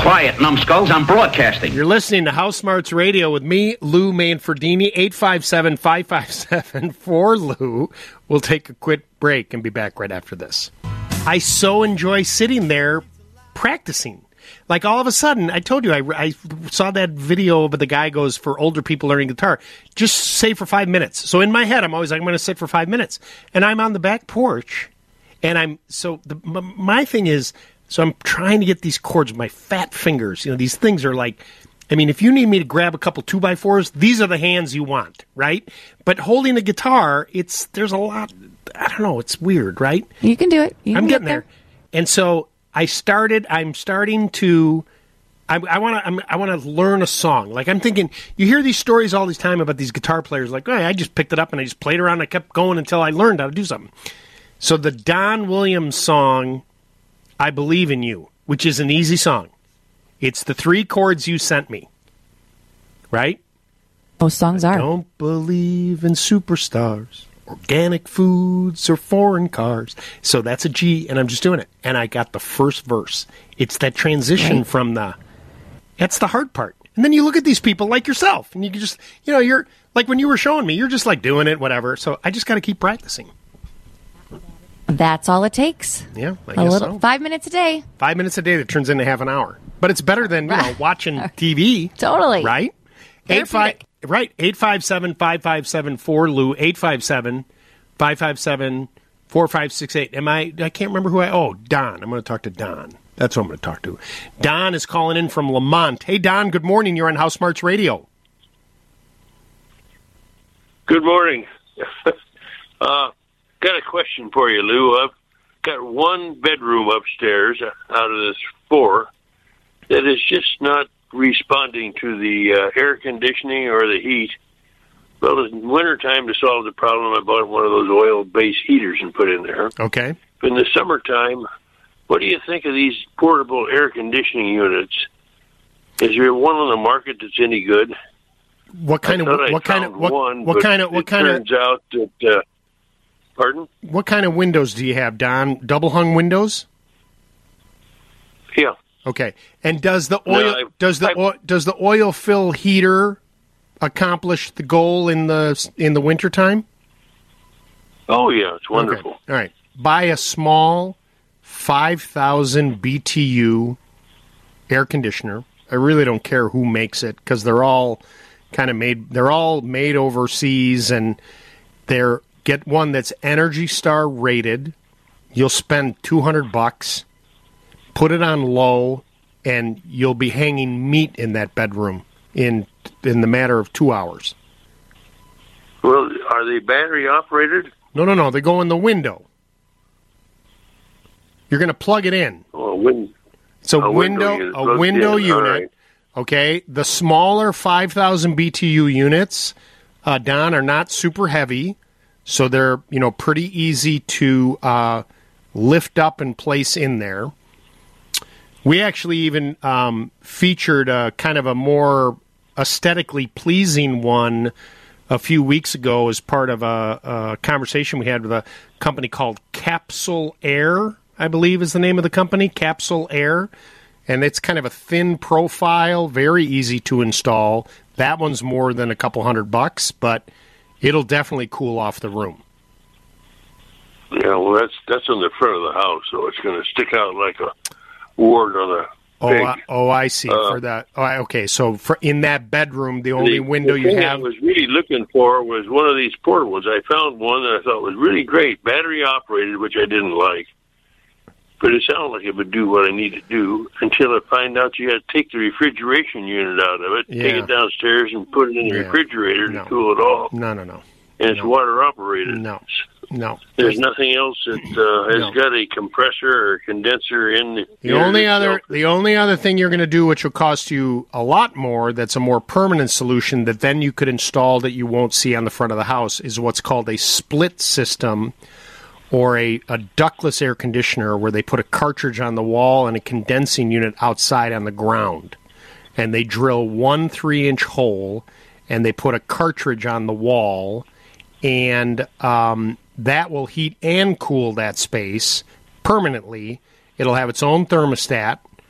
Quiet, numbskulls. I'm broadcasting. You're listening to House Smarts Radio with me, Lou Manfredini, eight five seven, five five seven, four L U. We'll take a quick break and be back right after this. I so enjoy sitting there practicing. Like all of a sudden, I told you, I, I saw that video, but the guy goes, for older people learning guitar, just say for five minutes. So in my head, I'm always like, I'm going to sit for five minutes. And I'm on the back porch, and I'm, so the, my thing is, so I'm trying to get these chords with my fat fingers. You know, these things are like, I mean, if you need me to grab a couple two by fours, these are the hands you want, right? But holding a guitar, it's, there's a lot, I don't know, it's weird, right? You can do it. You can I'm get getting there. there. And so I started, I'm starting to, I, I want to I want to learn a song. Like, I'm thinking, you hear these stories all the time about these guitar players, like, hey, I just picked it up and I just played around and I kept going until I learned how to do something. So the Don Williams song, I Believe in You, which is an easy song. It's the three chords you sent me, right? Most songs I are. Don't believe in superstars, organic foods, or foreign cars. So that's a G, and I'm just doing it. And I got the first verse. It's that transition right. from the, that's the hard part. And then you look at these people like yourself, and you can just, you know, you're, like when you were showing me, you're just like doing it, whatever. So I just got to keep practicing. That's all it takes. Yeah, I a guess little, so. Five minutes a day. Five minutes a day that turns into half an hour. But it's better than, you know, watching T V. Totally. Right? Eight five, right. eight five seven, five five seven, four L U. eight five seven, five five seven, four five six eight. Am I, I can't remember who I, oh, Don. I'm going to talk to Don. That's who I'm going to talk to. Don is calling in from Lamont. Hey, Don, good morning. You're on House Smarts Radio. Good morning. uh, got a question for you, Lou. I've got one bedroom upstairs out of this four that is just not responding to the uh, air conditioning or the heat. Well, in wintertime, to solve the problem, I bought one of those oil-based heaters and put in there. Okay. But in the summertime, what do you think of these portable air conditioning units? Is there one on the market that's any good? What kind I of what kind of what, one, what kind of what kind of turns out that uh, pardon? What kind of windows do you have, Don? Double hung windows? Yeah. Okay. And does the oil No, I, does the oil, does the oil fill heater accomplish the goal in the in the wintertime? Oh yeah, it's wonderful. Okay. All right. Buy a small five thousand B T U air conditioner. I really don't care who makes it because they're all kind of made they're all made overseas, and they're get one that's Energy Star rated. You'll spend two hundred bucks, put it on low, and you'll be hanging meat in that bedroom in in the matter of two hours. Well, are they battery operated? No, no, no. They go in the window. You're going to plug it in. Oh, a win- It's a, a window, window unit. a window in. unit. Right. Okay, the smaller five thousand B T U units, uh, Don, are not super heavy, so they're you know pretty easy to uh, lift up and place in there. We actually even um, featured a kind of a more aesthetically pleasing one a few weeks ago as part of a, a conversation we had with a company called Capsule Air, I believe is the name of the company, Capsule Air. And it's kind of a thin profile, very easy to install. That one's more than a couple hundred bucks, but it'll definitely cool off the room. Yeah, well, that's that's on the front of the house, so it's going to stick out like a wart on a Oh, pig. I, oh, I see. Uh, for that, oh, I- okay. So for in that bedroom, the only the, window the you thing have. I was really looking for was one of these portables. I found one that I thought was really great, battery operated, which I didn't like. But it sounded like it would do what I need to do until I find out you got to take the refrigeration unit out of it, Yeah. take it downstairs, and put it in the Yeah. refrigerator No. to cool it off. No, no, no. And it's No. water operated. No, no. There's nothing else that uh, has No. got a compressor or condenser in the. The only other, the only other thing you're going to do, which will cost you a lot more, that's a more permanent solution that then you could install that you won't see on the front of the house, is what's called a split system, or a, a ductless air conditioner, where they put a cartridge on the wall and a condensing unit outside on the ground, and they drill one three-inch hole, and they put a cartridge on the wall, and um, that will heat and cool that space permanently. It'll have its own thermostat,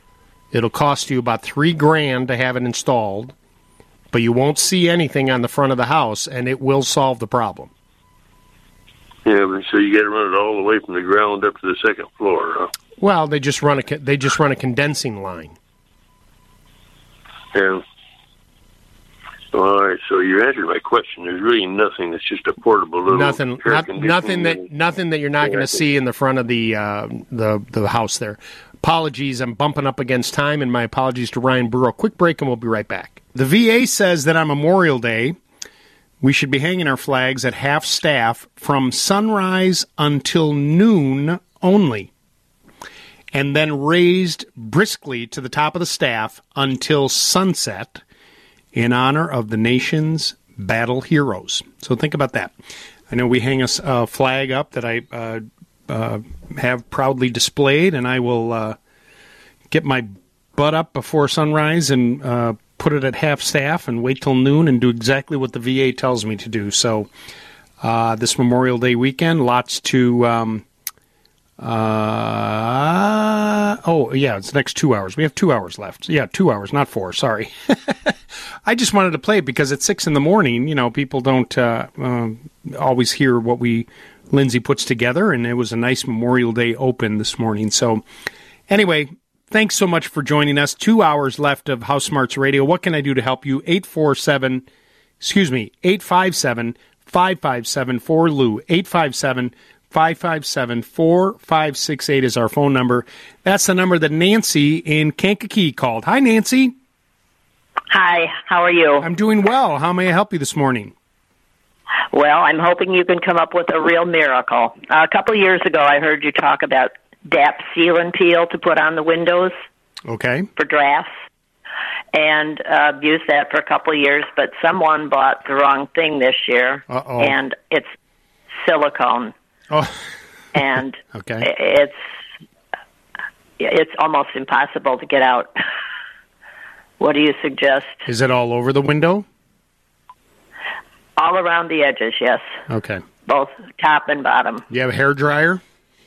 It'll cost you about three grand to have it installed, but you won't see anything on the front of the house, and it will solve the problem. Yeah, but so you got to run it all the way from the ground up to the second floor, huh? Well, they just run a they just run a condensing line. Yeah. All right, so you answered my question. There's really nothing. It's just a portable little nothing, air not, conditioning nothing that nothing that you're not going to see in the front of the uh, the the house there. Apologies, I'm bumping up against time, and my apologies to Ryan Burrow. Quick break, and we'll be right back. The V A says that on Memorial Day, we should be hanging our flags at half staff from sunrise until noon only, and then raised briskly to the top of the staff until sunset in honor of the nation's battle heroes. So think about that. I know we hang a uh, flag up that I uh, uh, have proudly displayed, and I will uh, get my butt up before sunrise and uh, put it at half staff and wait till noon and do exactly what the V A tells me to do. So uh, this Memorial Day weekend, lots to... Um, uh, oh, yeah, it's the next two hours. We have two hours left. Yeah, two hours, not four. Sorry. I just wanted to play it because at six in the morning, you know, people don't uh, uh, always hear what we, Lindsay puts together, and it was a nice Memorial Day open this morning. So anyway, thanks so much for joining us. Two hours left of House Smarts Radio. What can I do to help you? eight four seven, excuse me, eight five seven, five five seven, four L U. eight five seven, five five seven, four five six eight is our phone number. That's the number that Nancy in Kankakee called. Hi, Nancy. Hi, how are you? I'm doing well. How may I help you this morning? Well, I'm hoping you can come up with a real miracle. Uh, a couple of years ago, I heard you talk about D A P seal and peel to put on the windows Okay. for drafts, and uh, used that for a couple of years, but someone bought the wrong thing this year, Uh-oh. and it's silicone. Oh. And Okay. it's it's almost impossible to get out. What do you suggest? Is it all over the window? All around the edges, yes. Okay. Both top and bottom. You have a hair dryer?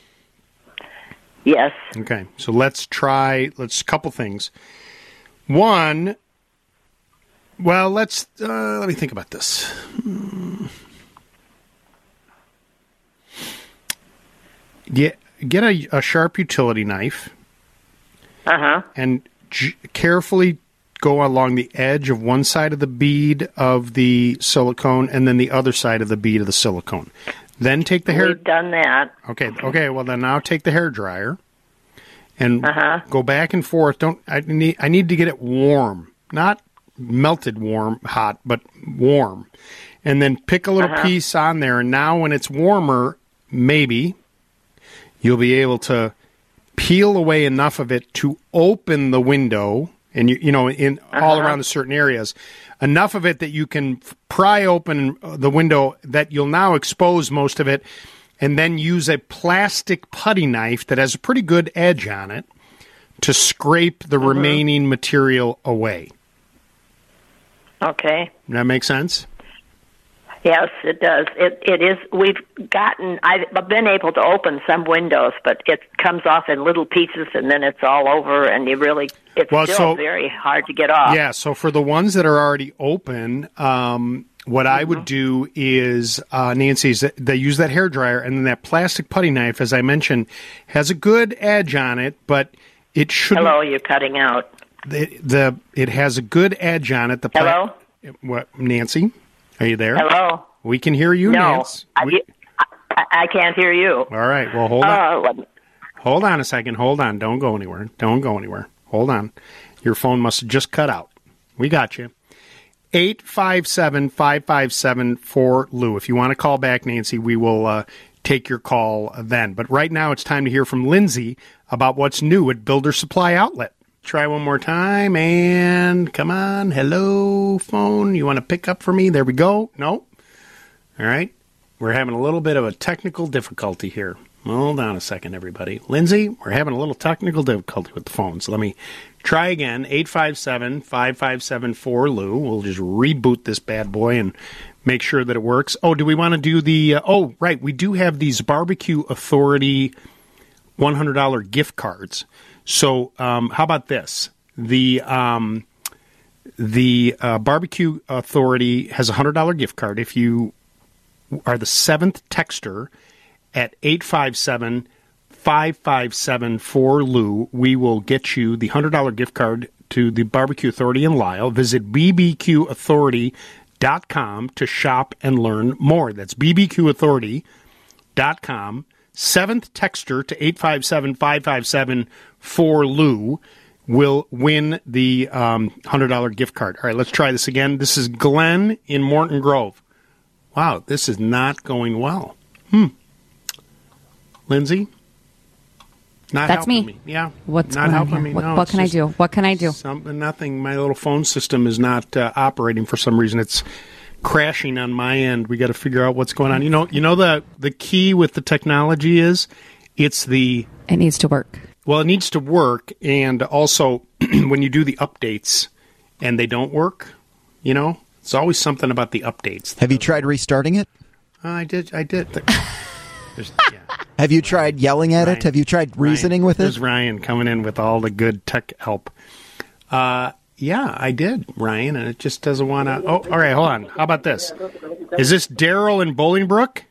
Yes. Okay. So let's try, let's, couple things. One, well, let's, uh, let me think about this. Hmm. Get, get a, a sharp utility knife. Uh-huh. And j- carefully go along the edge of one side of the bead of the silicone and then the other side of the bead of the silicone. Then take the hair... We've done that. Okay, okay. Well, then now take the hair dryer and uh-huh. go back and forth. Don't I need I need to get it warm, not melted warm, hot, but warm. And then pick a little uh-huh. piece on there. And now when it's warmer, maybe you'll be able to peel away enough of it to open the window. And, you, you know, in uh-huh. all around the certain areas, enough of it that you can pry open the window that you'll now expose most of it, and then use a plastic putty knife that has a pretty good edge on it to scrape the uh-huh. remaining material away. Okay. Does that make sense? Yes, it does. It it is. We've gotten. I've been able to open some windows, but it comes off in little pieces, and then it's all over, and you really. It's Well, still so- very hard to get off. Yeah, so for the ones that are already open, um, what I would do is, uh, Nancy, is that they use that hair dryer, and then that plastic putty knife, as I mentioned, has a good edge on it, but it shouldn't. Hello, you're cutting out. The, the it has a good edge on it. The pla- Hello? What, Nancy? Are you there? Hello. We can hear you, No, Nancy. I, We- I, I can't hear you. all right. Well, hold on. Uh, let me- Hold on a second. Hold on. Don't go anywhere. Don't go anywhere. Hold on. Your phone must have just cut out. We got you. eight five seven, five five seven, four L U. If you want to call back, Nancy, we will uh, take your call then. But right now it's time to hear from Lindsay about what's new at Builder Supply Outlet. Try one more time, and come on. Hello, phone. You want to pick up for me? There we go. No? All right. We're having a little bit of a technical difficulty here. Hold on a second, everybody. Lindsay, we're having a little technical difficulty with the phone, so let me try again. eight five seven, five five seven, four L U. We'll just reboot this bad boy and make sure that it works. Oh, do we want to do the... Uh, oh, right. We do have these Barbecue Authority one hundred dollars gift cards. So um, how about this? The um, the uh, Barbecue Authority has a one hundred dollars gift card. If you are the seventh texter at eight five seven, five five seven four L U, we will get you the one hundred dollars gift card to the Barbecue Authority in Lisle. Visit b b q authority dot com to shop and learn more. That's b b q authority dot com. Seventh texter to eight five seven, five five seven four L U will win the um, one hundred dollars gift card. All right, let's try this again. This is Glenn in Morton Grove. Wow, this is not going well. Hmm. Lindsay? Not That's helping me. me. Yeah. What's not going on helping here? me. What, No, what it's can I just do? What can I do? Something, nothing. My little phone system is not uh, operating for some reason. It's crashing on my end. We got to figure out what's going on. You know, you know the the key with the technology is it's the It needs to work. well, it needs to work, and also when you do the updates and they don't work, you know, it's always something about the updates. Have you tried restarting it? Uh, I did. I did. There's, yeah. Have you tried yelling at it? Have you tried reasoning Ryan, with it? There's Ryan coming in with all the good tech help. Uh, yeah, I did, Ryan, and it just doesn't want to. Oh, all right, hold on. How about this? Is this Daryl in Bolingbrook?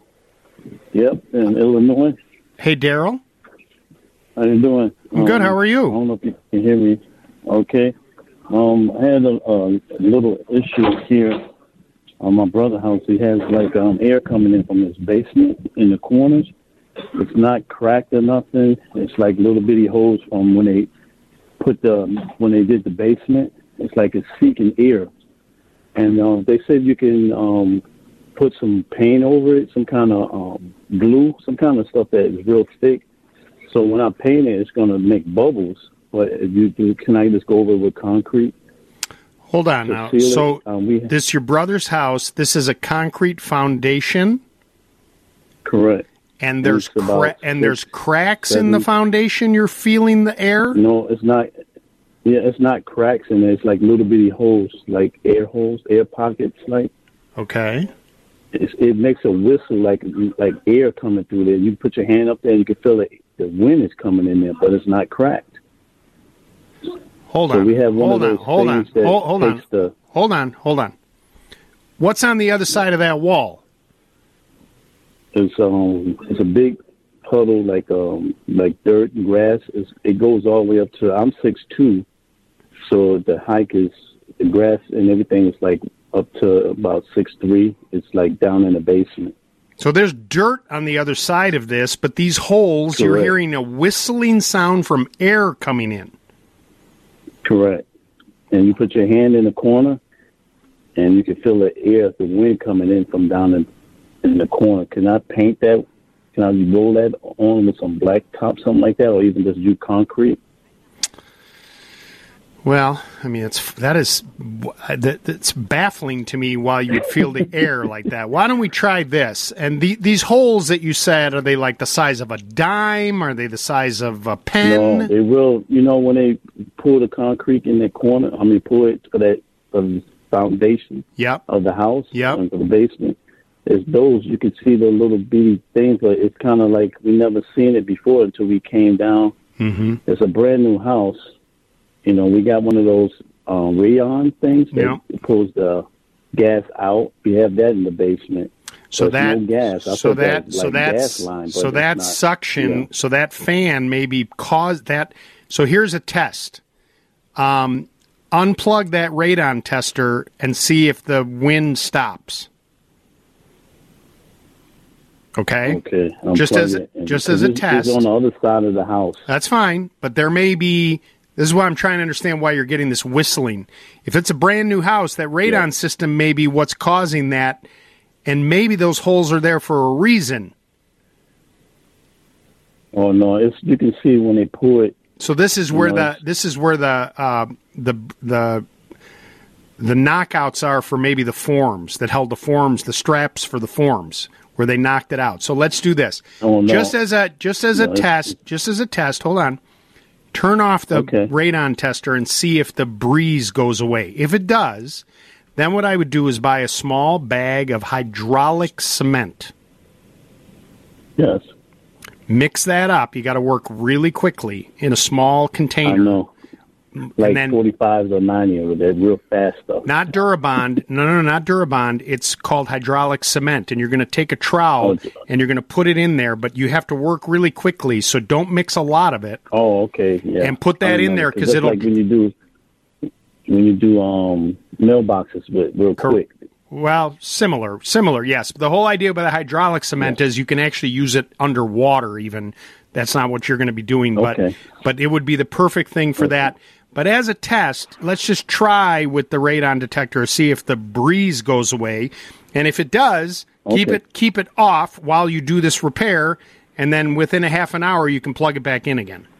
Yep, in Illinois. Hey, Daryl. How you doing? I'm good. How are you? I don't know if you can hear me. Okay. Um, I had a, a little issue here on my brother's house. He has like um, air coming in from his basement in the corners. It's not cracked or nothing. It's like little bitty holes from when they put the when they did the basement. It's like it's seeking air, and uh, they said you can um, put some paint over it, some kind of um, glue, some kind of stuff that is real thick. So when I paint it, it's going to make bubbles. But if you do, can I just go over it with concrete? Hold on now. So um, we, this your brother's house. This is a concrete foundation. Correct. And there's It's about cra- and there's six, cracks seven. in the foundation. You're feeling the air. No, it's not. Yeah, it's not cracks in there. It's like little bitty holes, like air holes, air pockets. Like okay, it's, it makes a whistle, like like air coming through there. You put your hand up there, and you can feel it. The wind is coming in there, but it's not cracked. Hold so on. we have one hold of on. those Hold on. things that Hold, hold on. takes the. Hold on. Hold on. What's on the other side of that wall? It's um, it's a big puddle, like um, like dirt and grass. It's, it goes all the way up to. I'm six two, so the hike is the grass and everything is like up to about six three. It's like down in the basement. So there's dirt on the other side of this, but these holes, you're Correct. hearing a whistling sound from air coming in. Correct. And you put your hand in the corner, and you can feel the air, the wind coming in from down in, in the corner. Can I paint that? Can I roll that on with some black top, something like that, or even just do concrete? Well, I mean, it's that is that, that's baffling to me. Why you would feel the air like that? Why don't we try this? And the, these holes that you said, are they like the size of a dime? Are they the size of a pen? No, they will. You know, when they pour the concrete in the corner, I mean, pour it for that for the foundation yep. of the house, yep. and for the basement. It's those you can see the little bitty things, but it's kind of like we never seen it before until we came down. Mm-hmm. It's a brand new house. You know, we got one of those um, rayon things that Yeah. pulls the gas out. We have that in the basement. So There's that no gas. I so thought that was so like that's gas line, but so it's that not. suction Yeah. so that fan maybe caused that. So here's a test. Um, unplug that radon tester and see if the wind stops. Okay. Okay. Just unplug as it. And- just because as a it's- test. It's on the other side of the house. That's fine, but there may be. This is why I'm trying to understand why you're getting this whistling. If it's a brand new house, that radon Yeah. system may be what's causing that, and maybe those holes are there for a reason. Oh no, it's you can see when they pour it. So this is where No, the it's- this is where the uh, the the the knockouts are for maybe the forms that held the forms, the straps for the forms, where they knocked it out. So let's do this. Oh, no. Just as a just as a No, it's- test, just as a test. Hold on. Turn off the Okay. radon tester and see if the breeze goes away. If it does, then what I would do is buy a small bag of hydraulic cement. Yes. Mix that up. You got to work really quickly in a small container. I know. Like then, forty-fives or ninety or that real fast stuff. Not Durabond. No, no, no, not Durabond. It's called hydraulic cement, and you're going to take a trowel oh, and you're going to put it in there, but you have to work really quickly, so don't mix a lot of it. Oh, okay, yeah. And put that in there because it'll like when you do when you do um mailboxes with real quick. Well, similar, similar, yes. The whole idea about the hydraulic cement yeah. is you can actually use it underwater. Even that's not what you're going to be doing, okay. but but it would be the perfect thing for okay. that. But as a test, let's just try with the radon detector, see if the breeze goes away. And if it does, okay. keep it keep it off while you do this repair, and then within a half an hour, you can plug it back in again.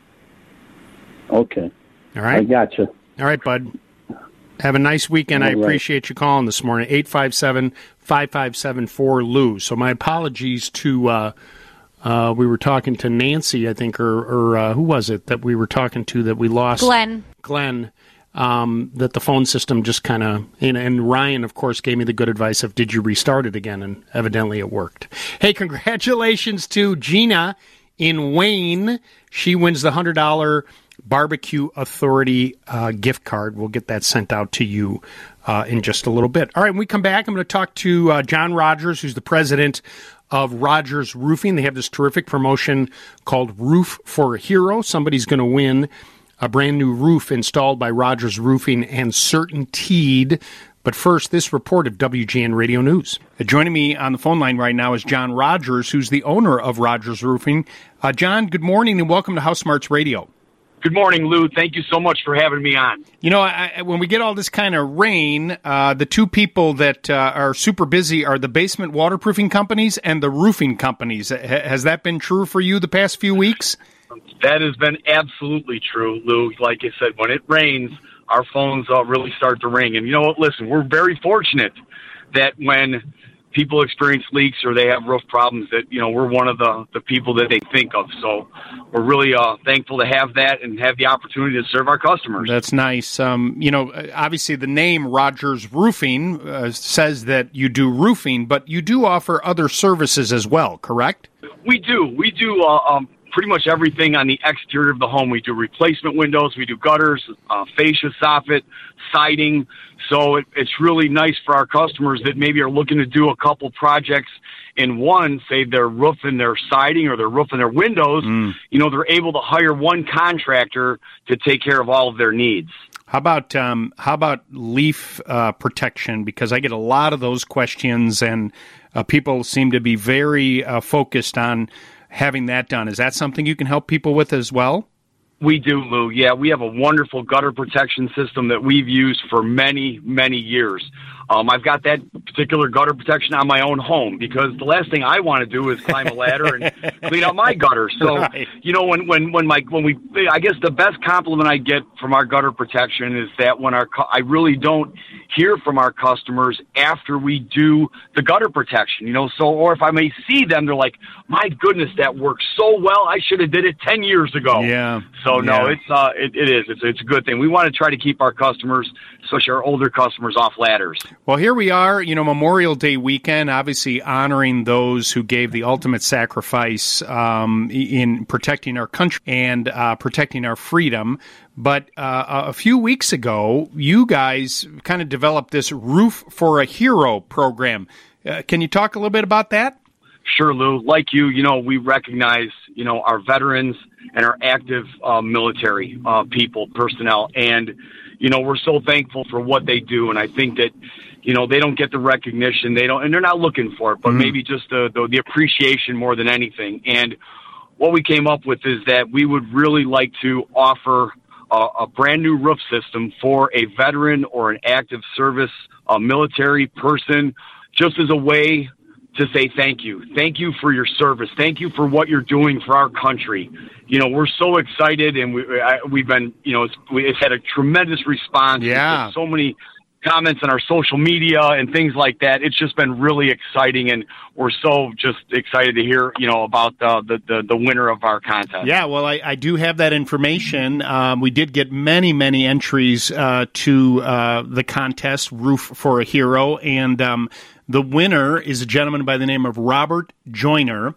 Okay. All right? I gotcha. All right, bud. Have a nice weekend. All I appreciate right. you calling this morning. eight five seven, five five seven, four, L U. So my apologies to... Uh, Uh, we were talking to Nancy, I think, or, or uh, who was it that we were talking to that we lost? Glenn. Glenn. Um, that the phone system just kind of, and, and Ryan, of course, gave me the good advice of, did you restart it again? And evidently it worked. Hey, congratulations to Gina in Wayne. She wins the one hundred dollars Barbecue Authority uh, gift card. We'll get that sent out to you uh, in just a little bit. All right, when we come back, I'm going to talk to uh, John Rogers, who's the president of Rogers Roofing. They have this terrific promotion called Roof for a Hero. Somebody's going to win a brand new roof installed by Rogers Roofing and Certainteed. But first, this report of W G N Radio News. Uh, joining me on the phone line right now is John Rogers, who's the owner of Rogers Roofing. Uh, John, good morning and welcome to House Smarts Radio. Good morning, Lou. Thank you so much for having me on. You know, I, when we get all this kind of rain, uh, the two people that uh, are super busy are the basement waterproofing companies and the roofing companies. H- has that been true for you the past few weeks? That has been absolutely true, Lou. Like I said, when it rains, our phones uh, really start to ring. And you know what? Listen, we're very fortunate that when people experience leaks or they have roof problems, that, you know, we're one of the, the people that they think of. So we're really uh, thankful to have that and have the opportunity to serve our customers. That's nice. Um, you know, obviously the name Rogers Roofing uh, says that you do roofing, but you do offer other services as well, correct? We do. We do uh, um, pretty much everything on the exterior of the home. We do replacement windows, we do gutters, uh, fascia, soffit, siding. So it, it's really nice for our customers that maybe are looking to do a couple projects in one, say their roof and their siding or their roof and their windows. Mm. You know, they're able to hire one contractor to take care of all of their needs. How about um, how about leaf uh, protection? Because I get a lot of those questions, and uh, people seem to be very uh, focused on having that done. Is that something you can help people with as well? We do, Lou. Yeah, we have a wonderful gutter protection system that we've used for many, many years. Um, I've got that particular gutter protection on my own home because the last thing I want to do is climb a ladder and clean out my gutter. So, right. you know, when, when, when my, when we, I guess the best compliment I get from our gutter protection is that when our, I really don't hear from our customers after we do the gutter protection, you know, so, or if I may see them, they're like, my goodness, that works so well. I should have did it ten years ago. Yeah. So no, yeah. it's, uh, it, it is, it's, it's a good thing. We want to try to keep our customers, especially our older customers, off ladders. Well, here we are, you know, Memorial Day weekend, obviously honoring those who gave the ultimate sacrifice um, in protecting our country and uh, protecting our freedom. But uh, a few weeks ago, you guys kind of developed this Roof for a Hero program. Uh, can you talk a little bit about that? Sure, Lou. Like you, you know, we recognize, you know, our veterans and our active uh, military uh, people, personnel, and you know, we're so thankful for what they do, and I think that, you know, they don't get the recognition, they don't, and they're not looking for it, but mm-hmm. maybe just the, the the appreciation more than anything. And what we came up with is that we would really like to offer a, a brand new roof system for a veteran or an active service, a military person, just as a way to say thank you. Thank you for your service. Thank you for what you're doing for our country. You know, we're so excited, and we, I, we've been, you know, it's, we, it's had a tremendous response. Yeah. So many comments on our social media and things like that. It's just been really exciting, and we're so just excited to hear, you know, about uh, the, the, the winner of our contest. Yeah, well, I, I do have that information. Um, we did get many, many entries uh, to uh, the contest, Roof for a Hero, and um, the winner is a gentleman by the name of Robert Joyner,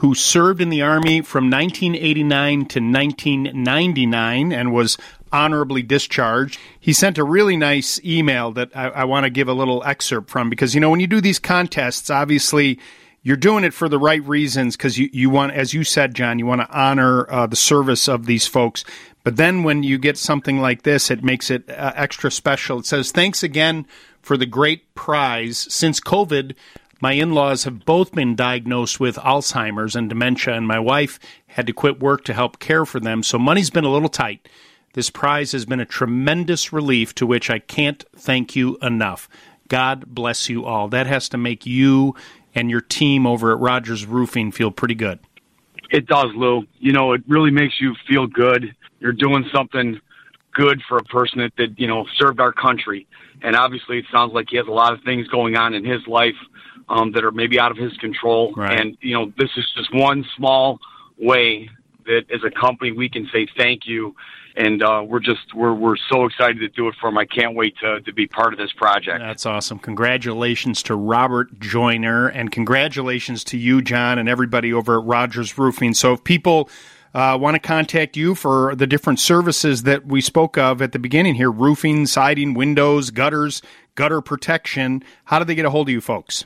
who served in the Army from nineteen eighty-nine to nineteen ninety-nine and was honorably discharged. He sent a really nice email that I, I want to give a little excerpt from, because, you know, when you do these contests, obviously you're doing it for the right reasons, because you, you want, as you said, John, you want to honor uh, the service of these folks. But then when you get something like this, it makes it uh, extra special. It says, thanks again for the great prize. Since COVID, my in-laws have both been diagnosed with Alzheimer's and dementia, and my wife had to quit work to help care for them, so money's been a little tight. This prize has been a tremendous relief, to which I can't thank you enough. God bless you all. That has to make you and your team over at Rogers Roofing feel pretty good. It does, Lou. You know, it really makes you feel good. You're doing something good for a person that, that, you know, served our country. And obviously it sounds like he has a lot of things going on in his life um, that are maybe out of his control. Right. And, you know, this is just one small way that as a company we can say thank you. And uh, we're just we're we're so excited to do it for him. I can't wait to to be part of this project. That's awesome. Congratulations to Robert Joyner, and congratulations to you, John, and everybody over at Rogers Roofing. So if people uh, want to contact you for the different services that we spoke of at the beginning here, roofing, siding, windows, gutters, gutter protection, how do they get a hold of you folks?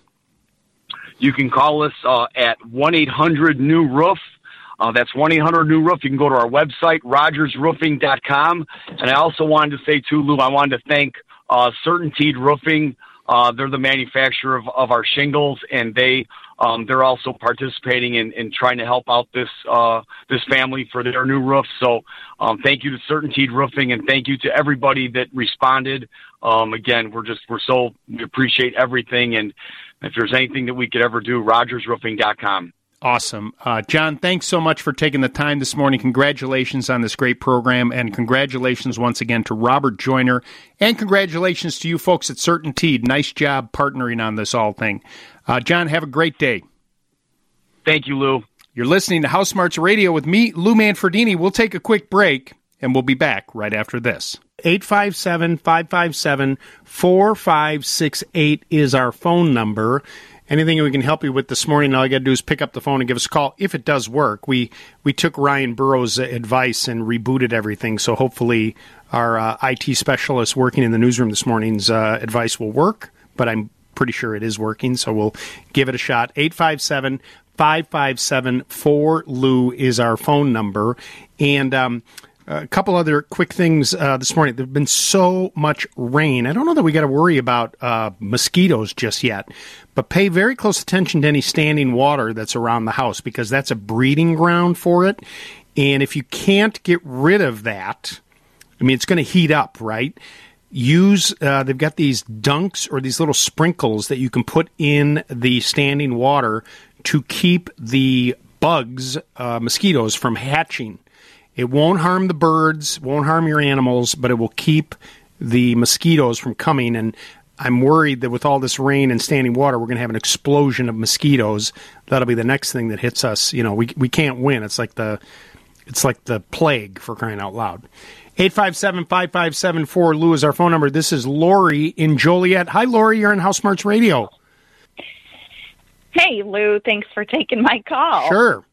You can call us uh, at one eight hundred new roof. Uh, that's one eight hundred new roof. You can go to our website, rogers roofing dot com. And I also wanted to say, too, Lou, I wanted to thank uh, Certainteed Roofing. Uh, they're the manufacturer of, of our shingles, and they, um, they're also participating in, in trying to help out this uh, this family for their new roof. So um, thank you to Certainteed Roofing, and thank you to everybody that responded. Um, again, we're just we're so we appreciate everything. And if there's anything that we could ever do, rogers roofing dot com. Awesome. Uh, John, thanks so much for taking the time this morning. Congratulations on this great program, and congratulations once again to Robert Joyner, and congratulations to you folks at Certainteed. Nice job partnering on this all thing. Uh, John, have a great day. Thank you, Lou. You're listening to House Smarts Radio with me, Lou Manfredini. We'll take a quick break, and we'll be back right after this. eight five seven, five five seven, four five six eight is our phone number. Anything we can help you with this morning, all you got to do is pick up the phone and give us a call. If it does work, we we took Ryan Burroughs' advice and rebooted everything, so hopefully our uh, I T specialist working in the newsroom this morning's uh, advice will work, but I'm pretty sure it is working, so we'll give it a shot. eight five seven, five five seven, four L U is our phone number. And um, a couple other quick things uh, this morning. There's been so much rain. I don't know that we got to worry about uh, mosquitoes just yet, but pay very close attention to any standing water that's around the house, because that's a breeding ground for it. And if you can't get rid of that, I mean, it's going to heat up, right? Use, uh, they've got these dunks or these little sprinkles that you can put in the standing water to keep the bugs, uh, mosquitoes, from hatching. It won't harm the birds, won't harm your animals, but it will keep the mosquitoes from coming. And I'm worried that with all this rain and standing water, we're going to have an explosion of mosquitoes. That'll be the next thing that hits us. You know, we we can't win. It's like the it's like the plague, for crying out loud. eight five seven, five five seven, four L U is our phone number. This is Lori in Joliet. Hi, Lori. You're on House Smarts Radio. Hey, Lou. Thanks for taking my call. Sure.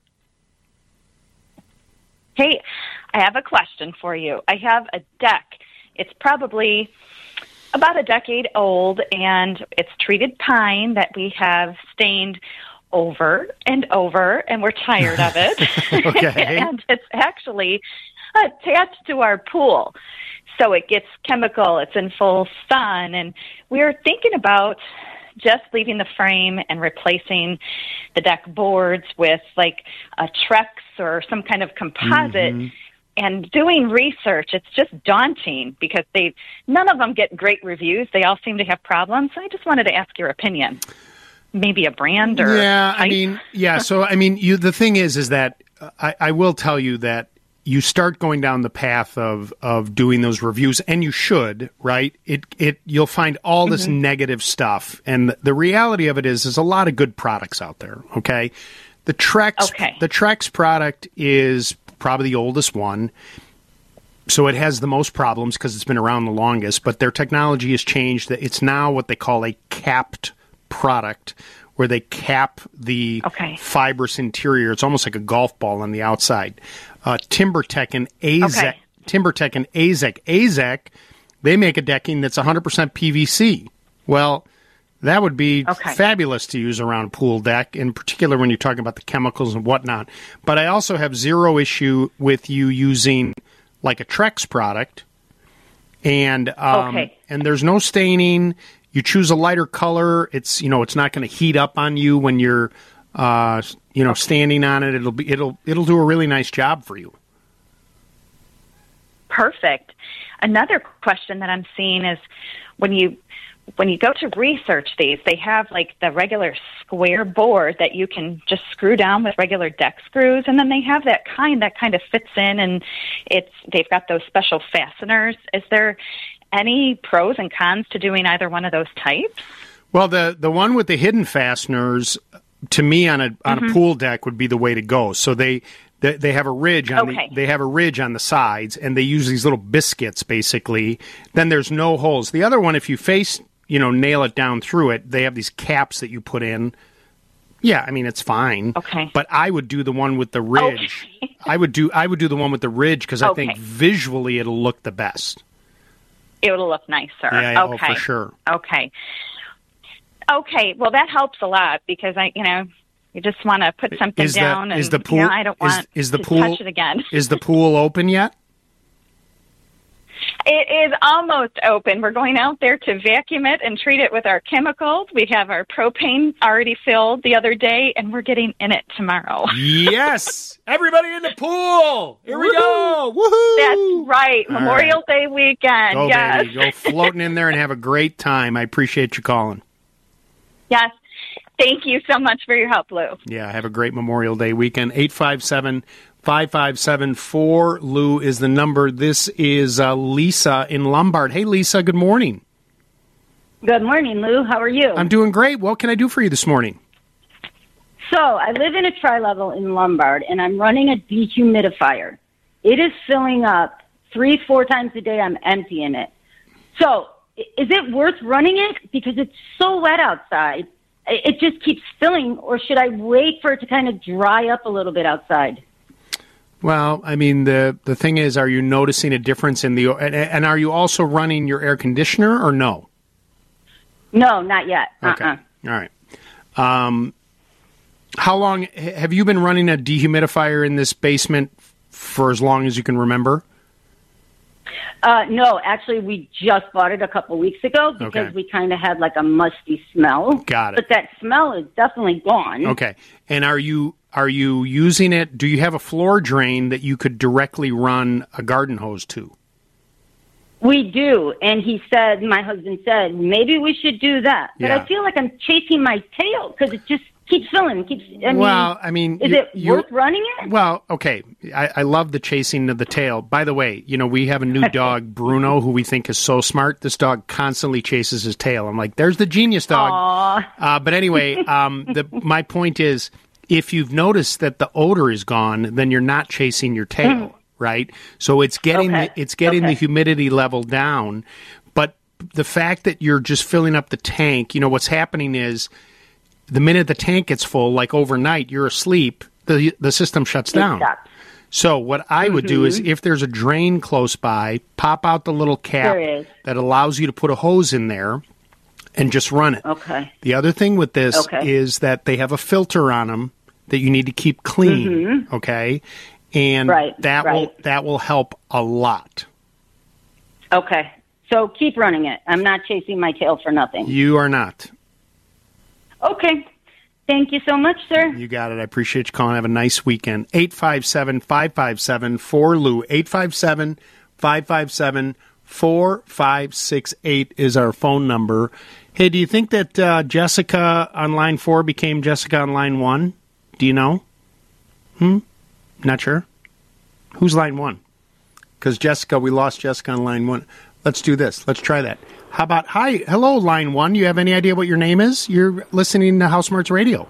Hey, I have a question for you. I have a deck. It's probably about a decade old, and it's treated pine that we have stained over and over, and we're tired of it. Okay. And it's actually attached to our pool. So it gets chemical. It's in full sun, and we're thinking about just leaving the frame and replacing the deck boards with like a Trex or some kind of composite. Mm-hmm. And doing research, it's just daunting because they none of them get great reviews. They all seem to have problems. So I just wanted to ask your opinion. Maybe a brand or yeah, type? I mean, yeah. So I mean, you. The thing is, is that I, I will tell you that you start going down the path of, of doing those reviews, and you should, right? It it you'll find all this mm-hmm. negative stuff, and the reality of it is, there's a lot of good products out there. Okay, the Trex okay. the Trex product is probably the oldest one, so it has the most problems because it's been around the longest. But their technology has changed. It's now what they call a capped product, where they cap the Okay. fibrous interior. It's almost like a golf ball on the outside. Uh, TimberTech and AZEK. Okay. TimberTech and AZEK. AZEK, they make a decking that's one hundred percent P V C. Well, that would be Okay. fabulous to use around a pool deck, in particular when you're talking about the chemicals and whatnot. But I also have zero issue with you using like a Trex product. And um, Okay. and there's no staining. You choose a lighter color. It's you know it's not going to heat up on you when you're uh, you know standing on it. It'll be it'll it'll do a really nice job for you. Perfect. Another question that I'm seeing is when you when you go to research these, they have like the regular square board that you can just screw down with regular deck screws, and then they have that kind that kind of fits in, and it's they've got those special fasteners. Is there any pros and cons to doing either one of those types? Well, the the one with the hidden fasteners, to me on a on Mhm. a pool deck would be the way to go. So they they, they have a ridge on Okay. the they have a ridge on the sides, and they use these little biscuits basically. Then there's no holes. The other one, if you face you know nail it down through it, they have these caps that you put in. Yeah, I mean it's fine. Okay. But I would do the one with the ridge. I would do I would do the one with the ridge because I Okay. think visually it'll look the best. It'll look nicer. Yeah, oh, okay. for sure. Okay. Okay. Well, that helps a lot because I, you know, you just want to put something Is the- down, and is the you pool- know, I don't is- want is the to pool- touch it again. Is the pool open yet? It is almost open. We're going out there to vacuum it and treat it with our chemicals. We have our propane already filled the other day, and we're getting in it tomorrow. Yes! Everybody in the pool! Here we go! Woohoo! That's right. All Memorial Day weekend. Go, yes. baby. Go floating in there and have a great time. I appreciate you calling. Yes. Thank you so much for your help, Lou. Yeah, have a great Memorial Day weekend. eight five seven, five five seven, four Lou is the number. This is uh, Lisa in Lombard. Hey, Lisa, good morning. Good morning, Lou. How are you? I'm doing great. What can I do for you this morning? So, I live in a tri-level in Lombard, and I'm running a dehumidifier. It is filling up three, four times a day. I'm emptying it. So, i- is it worth running it? Because it's so wet outside. I- It just keeps filling, or should I wait for it to kind of dry up a little bit outside? Well, I mean, the the thing is, are you noticing a difference in the, and, and are you also running your air conditioner or no? No, not yet. Okay. Uh-uh. All right. Um, how long h- have you been running a dehumidifier in this basement for as long as you can remember? Uh, no, actually, we just bought it a couple weeks ago because Okay. we kind of had like a musty smell. Got it. But that smell is definitely gone. Okay. And are you are you using it? Do you have a floor drain that you could directly run a garden hose to? We do. And he said, my husband said, maybe we should do that. But Yeah. I feel like I'm chasing my tail because it just keeps filling. Keeps. I mean, well, I mean, is you- it you- worth running it? Well, okay. I, I love the chasing of the tail. By the way, you know, we have a new dog, Bruno, who we think is so smart. This dog constantly chases his tail. I'm like, there's the genius dog. Aw. Uh, but anyway, um, the, my point is, if you've noticed that the odor is gone, then you're not chasing your tail, right? So it's getting Okay. the, it's getting Okay. the humidity level down. But the fact that you're just filling up the tank, you know, what's happening is the minute the tank gets full, like overnight, you're asleep, the the system shuts down. stops. So what I would do is, Mhm. if there's a drain close by, pop out the little cap There is. that allows you to put a hose in there and just run it. Okay. The other thing with this Okay. is that they have a filter on them that you need to keep clean, Mhm. okay? And Right, that will right. that will help a lot. Okay. So keep running it. I'm not chasing my tail for nothing. You are not. Okay. Thank you so much, sir. You got it. I appreciate you calling. Have a nice weekend. eight five seven, five five seven, four L U. eight five seven, five five seven, four five six eight is our phone number. Hey, do you think that uh, Jessica on line four became Jessica on line one? Do you know? Hmm? Not sure? Who's line one? Because Jessica, we lost Jessica on line one. Let's do this. Let's try that. How about, hi, hello, line one. You have any idea what your name is? You're listening to House Smarts Radio.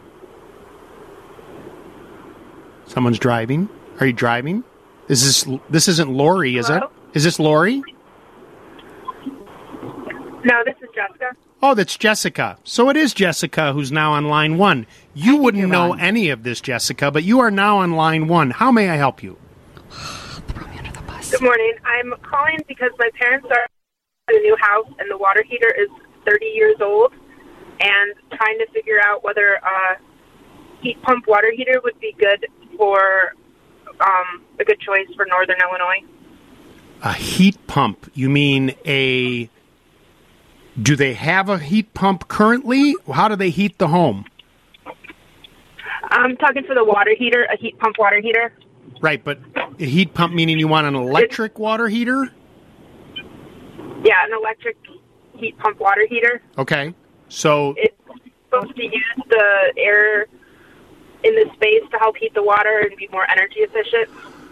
Someone's driving. Are you driving? Is this this isn't Lori, is Hello? it? Is this Lori? No, this is Jessica. Oh, that's Jessica. So it is Jessica who's now on line one. You wouldn't know any of this, Jessica, but you are now on line one. How may I help you? Good morning. I'm calling because my parents are in a new house and the water heater is thirty years old, and trying to figure out whether a heat pump water heater would be good for um, a good choice for Northern Illinois. A heat pump? You mean a... Do they have a heat pump currently? How do they heat the home? I'm talking for the water heater, a heat pump water heater. Right, but a heat pump meaning you want an electric water heater? Yeah, an electric heat pump water heater. Okay, so... It's supposed to use the air in the space to help heat the water and be more energy efficient.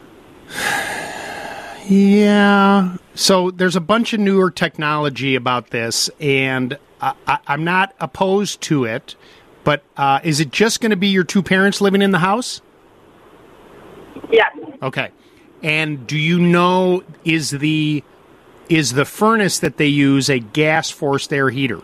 Yeah. So there's a bunch of newer technology about this, and I, I, I'm not opposed to it, but uh, is it just going to be your two parents living in the house? Yes. Okay. And do you know, is the is the furnace that they use a gas-forced air heater?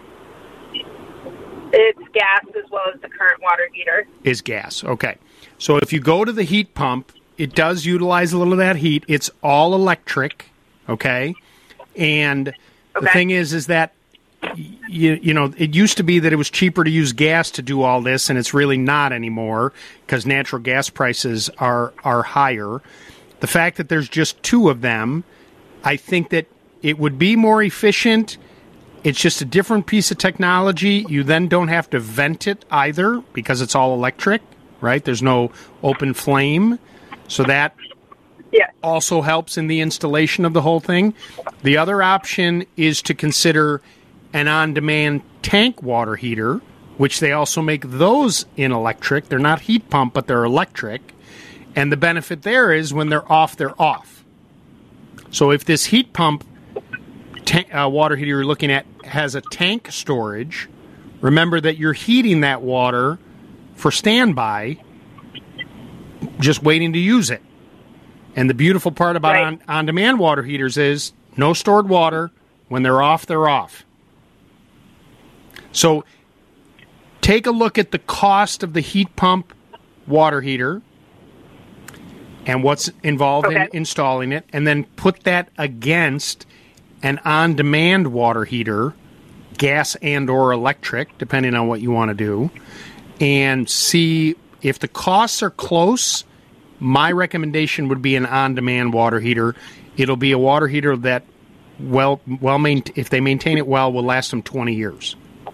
It's gas as well as the current water heater. Is gas. Okay. So if you go to the heat pump, it does utilize a little of that heat. It's all electric, okay? And okay. the thing is, is that, you, you know, it used to be that it was cheaper to use gas to do all this, and it's really not anymore because natural gas prices are, are higher. The fact that there's just two of them, I think that it would be more efficient. It's just a different piece of technology. You then don't have to vent it either because it's all electric, right? There's no open flame. So that yeah. also helps in the installation of the whole thing. The other option is to consider an on-demand tank water heater, which they also make those in electric. They're not heat pump, but they're electric. And the benefit there is when they're off, they're off. So if this heat pump ta- uh, water heater you're looking at has a tank storage, remember that you're heating that water for standby, just waiting to use it. And the beautiful part about right. on, on-demand water heaters is no stored water. When they're off, they're off. So take a look at the cost of the heat pump water heater and what's involved okay. in installing it, and then put that against an on-demand water heater, gas and or electric, depending on what you want to do, and see if the costs are close. My recommendation would be an on-demand water heater. It'll be a water heater that, well, well, main, if they maintain it well, will last them twenty years.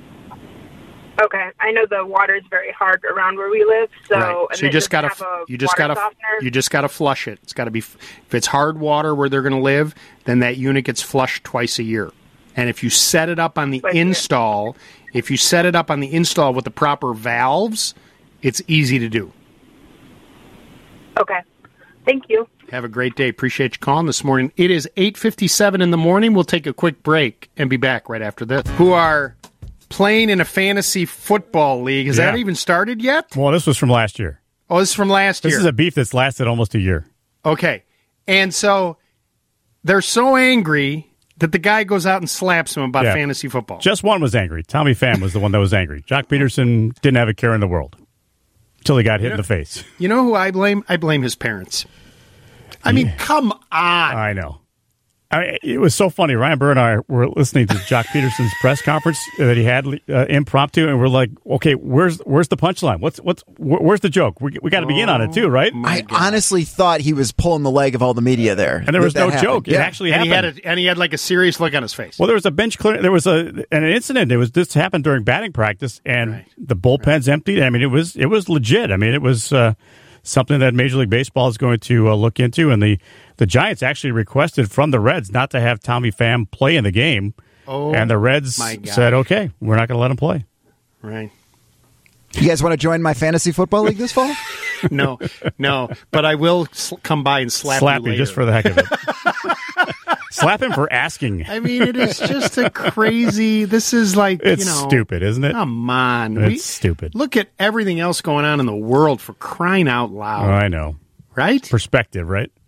Okay, I know the water is very hard around where we live, so right. and so you just got to you just got to you just got to flush it. It's got to be if it's hard water where they're going to live, then that unit gets flushed twice a year. And if you set it up on the twice install, if you set it up on the install with the proper valves, it's easy to do. Okay. Thank you. Have a great day. Appreciate you calling this morning. It is eight fifty-seven in the morning. We'll take a quick break and be back right after this. Who are playing in a fantasy football league. Has yeah. that even started yet? Well, this was from last year. Oh, this is from last this year. This is a beef that's lasted almost a year. Okay. And so they're so angry that the guy goes out and slaps him about yeah. fantasy football. Just one was angry. Tommy Pham was the one that was angry. Jock Peterson didn't have a care in the world until he got hit you know, in the face. You know who I blame? I blame his parents. I mean, yeah. come on. I know. I mean, it was so funny. Ryan Burr and I were listening to Jock Peterson's press conference that he had uh, impromptu, and we're like, "Okay, where's where's the punchline? What's what's wh- where's the joke? We, we got to oh, begin on it too, right?" I God. honestly thought he was pulling the leg of all the media there, and there was no happened. joke. Yeah. It actually and happened. He had a, and he had like a serious look on his face. Well, there was a bench clear. There was a an incident. It was this happened during batting practice, and right. the bullpen's right. emptied. I mean, it was it was legit. I mean, it was uh, something that Major League Baseball is going to uh, look into, and the. The Giants actually requested from the Reds not to have Tommy Pham play in the game. Oh, and the Reds said, okay, we're not going to let him play. Right. You guys want to join my fantasy football league this fall? no, no. But I will sl- come by and slap, slap you you later. just for the heck of it. Slap him for asking. I mean, it is just a crazy. This is like, it's you know. stupid, isn't it? Come on. It's we, stupid. Look at everything else going on in the world for crying out loud. Oh, I know. Right? Perspective, right?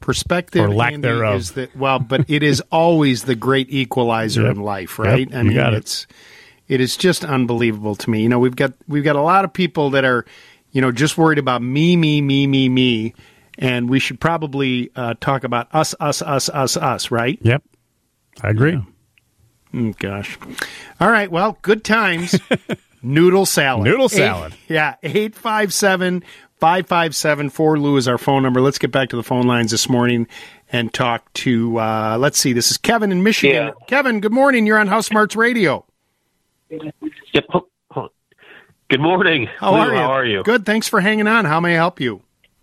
perspective Or lack Andy, thereof. is that well, but it is always the great equalizer Yep. in life, right? Yep, I you mean, got it. it's it is just unbelievable to me. You know, we've got we've got a lot of people that are, you know, just worried about me, me, me, me, me, and we should probably uh, talk about us, us, us, us, us, right? Yep, I agree. Yeah. Mm, gosh. All right. Well, good times. Noodle salad. Noodle salad. Eight, yeah. eight five seven, five five seven, four Lou is our phone number. Let's get back to the phone lines this morning and talk to, uh, let's see, this is Kevin in Michigan. Yeah. Kevin, good morning. You're on House Smarts Radio. Yep. Good morning. How Lou, are you? How are you? Good. Thanks for hanging on. How may I help you?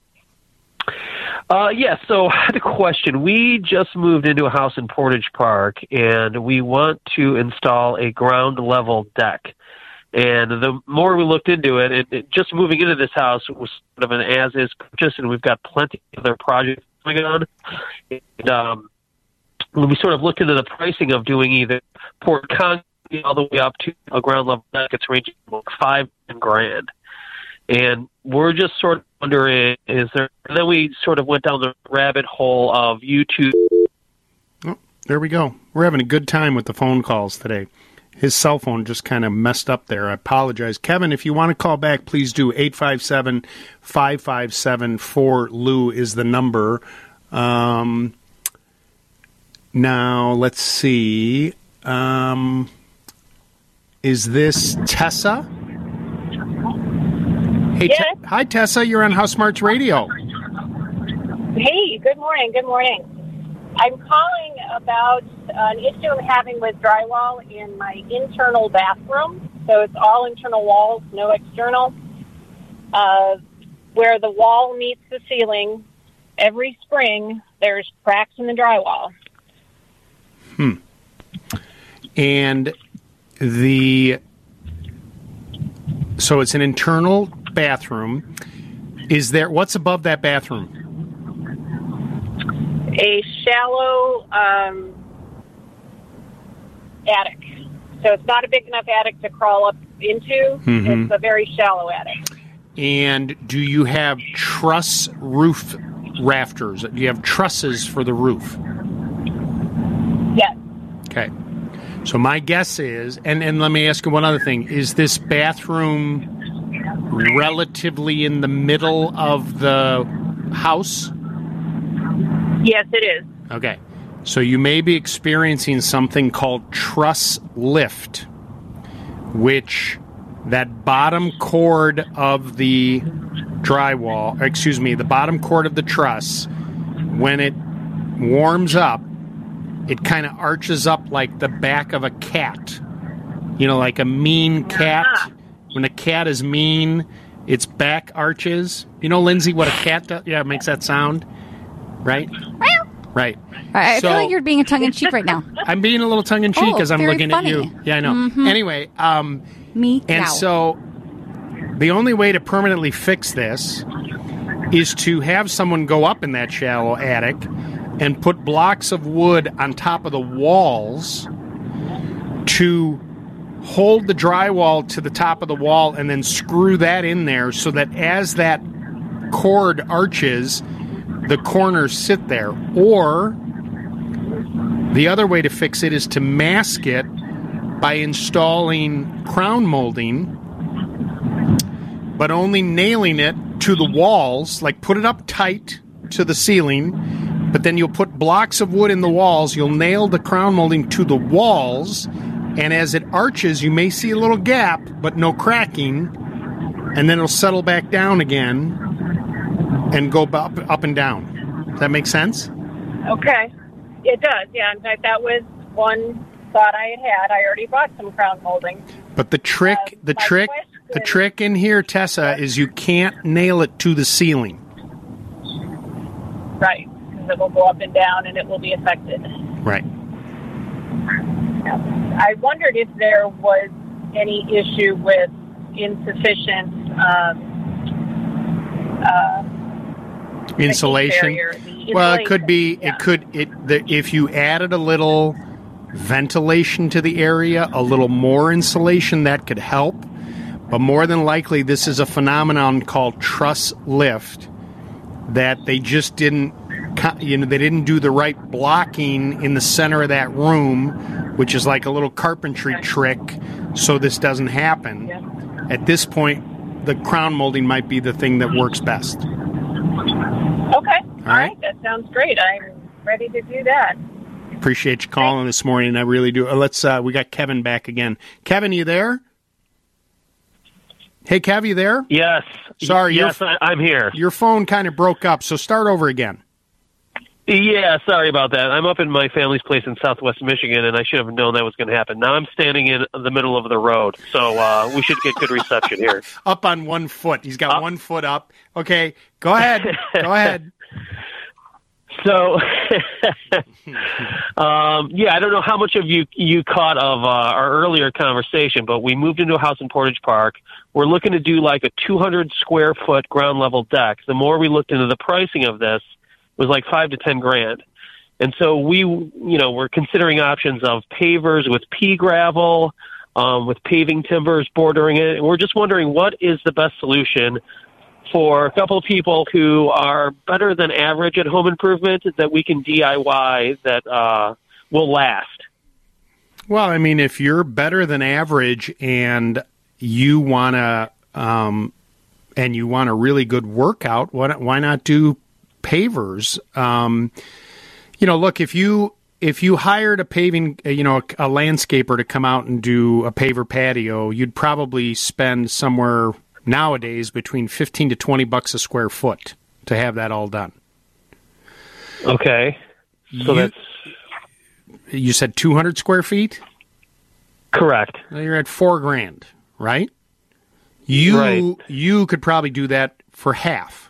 Uh, yeah, so I had a question. We just moved into a house in Portage Park, and we want to install a ground-level deck. And the more we looked into it, it, it, just moving into this house was sort of an as-is purchase, and we've got plenty of other projects going on. And um, when we sort of looked into the pricing of doing either poured concrete all the way up to a ground-level deck, it's ranging from like five grand. And we're just sort of wondering, is there, and then we sort of went down the rabbit hole of YouTube. Oh, there we go. We're having a good time with the phone calls today. His cell phone just kind of messed up there. I apologize. Kevin, if you want to call back, please do. eight five seven, five five seven, four Lou is the number. Um, now, let's see. Um, is this Tessa? Hey, Yes. Te- hi, Tessa. You're on House Smarts Radio. Hey, good morning. Good morning. I'm calling about an issue I'm having with drywall in my internal bathroom. So it's all internal walls, no external. Uh, where the wall meets the ceiling, every spring there's cracks in the drywall. Hmm. And the so it's an internal bathroom. Is there what's above that bathroom? A shallow um, attic. So it's not a big enough attic to crawl up into. Mhm. It's a very shallow attic. And do you have truss roof rafters? Do you have trusses for the roof? Yes. Okay. So my guess is, and, and let me ask you one other thing, is this bathroom relatively in the middle of the house? Yes, it is. Okay. So you may be experiencing something called truss lift, which that bottom cord of the drywall, excuse me, the bottom cord of the truss, when it warms up, it kind of arches up like the back of a cat. You know, like a mean cat. When a cat is mean, its back arches. You know, Lindsay, what a cat does? Yeah, it makes that sound. Right? Right. I I So- feel like you're being a tongue-in-cheek right now. I'm being a little tongue-in-cheek Oh, because I'm very looking funny. at you. Yeah, I know. Mhm. Anyway, um, Me and now. so the only way to permanently fix this is to have someone go up in that shallow attic and put blocks of wood on top of the walls to hold the drywall to the top of the wall and then screw that in there so that as that cord arches, the corners sit there. Or the other way to fix it is to mask it by installing crown molding, but only nailing it to the walls, like put it up tight to the ceiling, but then you'll put blocks of wood in the walls, you'll nail the crown molding to the walls, and as it arches, you may see a little gap, but no cracking, and then it'll settle back down again and go up, up and down. Does that make sense? Okay. It does, yeah. In fact, that was one thought I had had. I already bought some crown molding. But the trick, Uh, the my trick, question- the trick in here, Tessa, is you can't nail it to the ceiling. Right. Because it will go up and down and it will be affected. Right. I wondered if there was any issue with insufficient um, uh, Insulation. barrier, the Well, it insulation, could be. It could. It. The, if you added a little ventilation to the area, a little more insulation, that could help. But more than likely, this is a phenomenon called truss lift that they just didn't co- you know, they didn't do the right blocking in the center of that room, which is like a little carpentry trick, so this doesn't happen. At this point, the crown molding might be the thing that works best. Okay. All All right. That sounds great. I'm ready to do that. Appreciate you calling this morning. I really do. Uh, let's. Uh, we got Kevin back again. Kevin, you there? Hey, Kev, you there? Yes. Sorry. Yes, your, I, I'm here. Your phone kind of broke up, so start over again. Yeah, sorry about that. I'm up in my family's place in Southwest Michigan, and I should have known that was going to happen. Now I'm standing in the middle of the road, so uh, we should get good reception here. Up on one foot. He's got uh, one foot up. Okay, go ahead. Go ahead. So, um, yeah, I don't know how much of you you caught of uh, our earlier conversation, but we moved into a house in Portage Park. We're looking to do like a two hundred square foot ground level deck. The more we looked into the pricing of this, it was like five to ten grand. And so we, you know, we're considering options of pavers with pea gravel, um, with paving timbers bordering it. And we're just wondering what is the best solution for a couple of people who are better than average at home improvement that we can D I Y that uh, will last. Well, I mean, if you're better than average and you want to, um, and you want a really good workout, why not, why not do pavers? Um, you know, look, if you if you hired a paving, you know, a, a landscaper to come out and do a paver patio, you'd probably spend somewhere nowadays between fifteen to twenty bucks a square foot to have that all done. Okay. So you, that's... You said two hundred square feet? Correct. Well, you're at four grand, right? You, right. You could probably do that for half.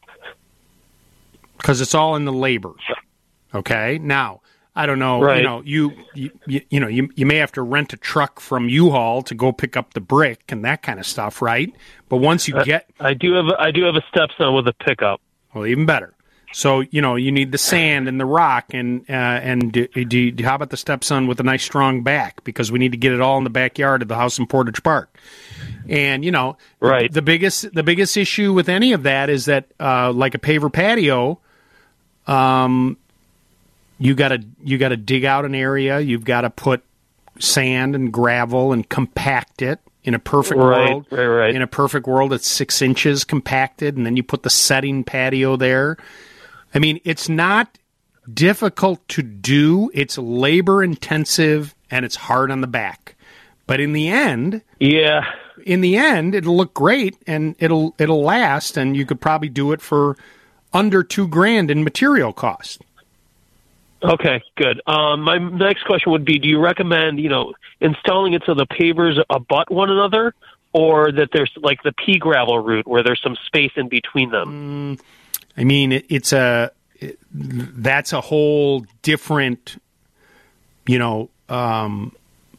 Because it's all in the labor. Okay? Now, I don't know, right. you know, you, you you know, you you may have to rent a truck from U-Haul to go pick up the brick and that kind of stuff, right? But once you get... I, I do have I do have a stepson with a pickup. Well, even better. So, you know, you need the sand and the rock, and uh, and do, do, do, how about the stepson with a nice strong back? Because we need to get it all in the backyard of the house in Portage Park. And, you know, right. the biggest the biggest issue with any of that is that, uh, like a paver patio, um, you gotta you gotta dig out an area. You've got to put sand and gravel and compact it. In a perfect right, world, right, right. in a perfect world, it's six inches compacted, and then you put the setting patio there. I mean, it's not difficult to do. It's labor intensive, and it's hard on the back. But in the end, yeah, in the end, it'll look great, and it'll it'll last, and you could probably do it for under two grand in material cost. Okay, good. Um, my next question would be: do you recommend, you know, installing it so the pavers abut one another, or that there's like the pea gravel route where there's some space in between them? Mm, I mean, it, it's a it, that's a whole different, you know. Um,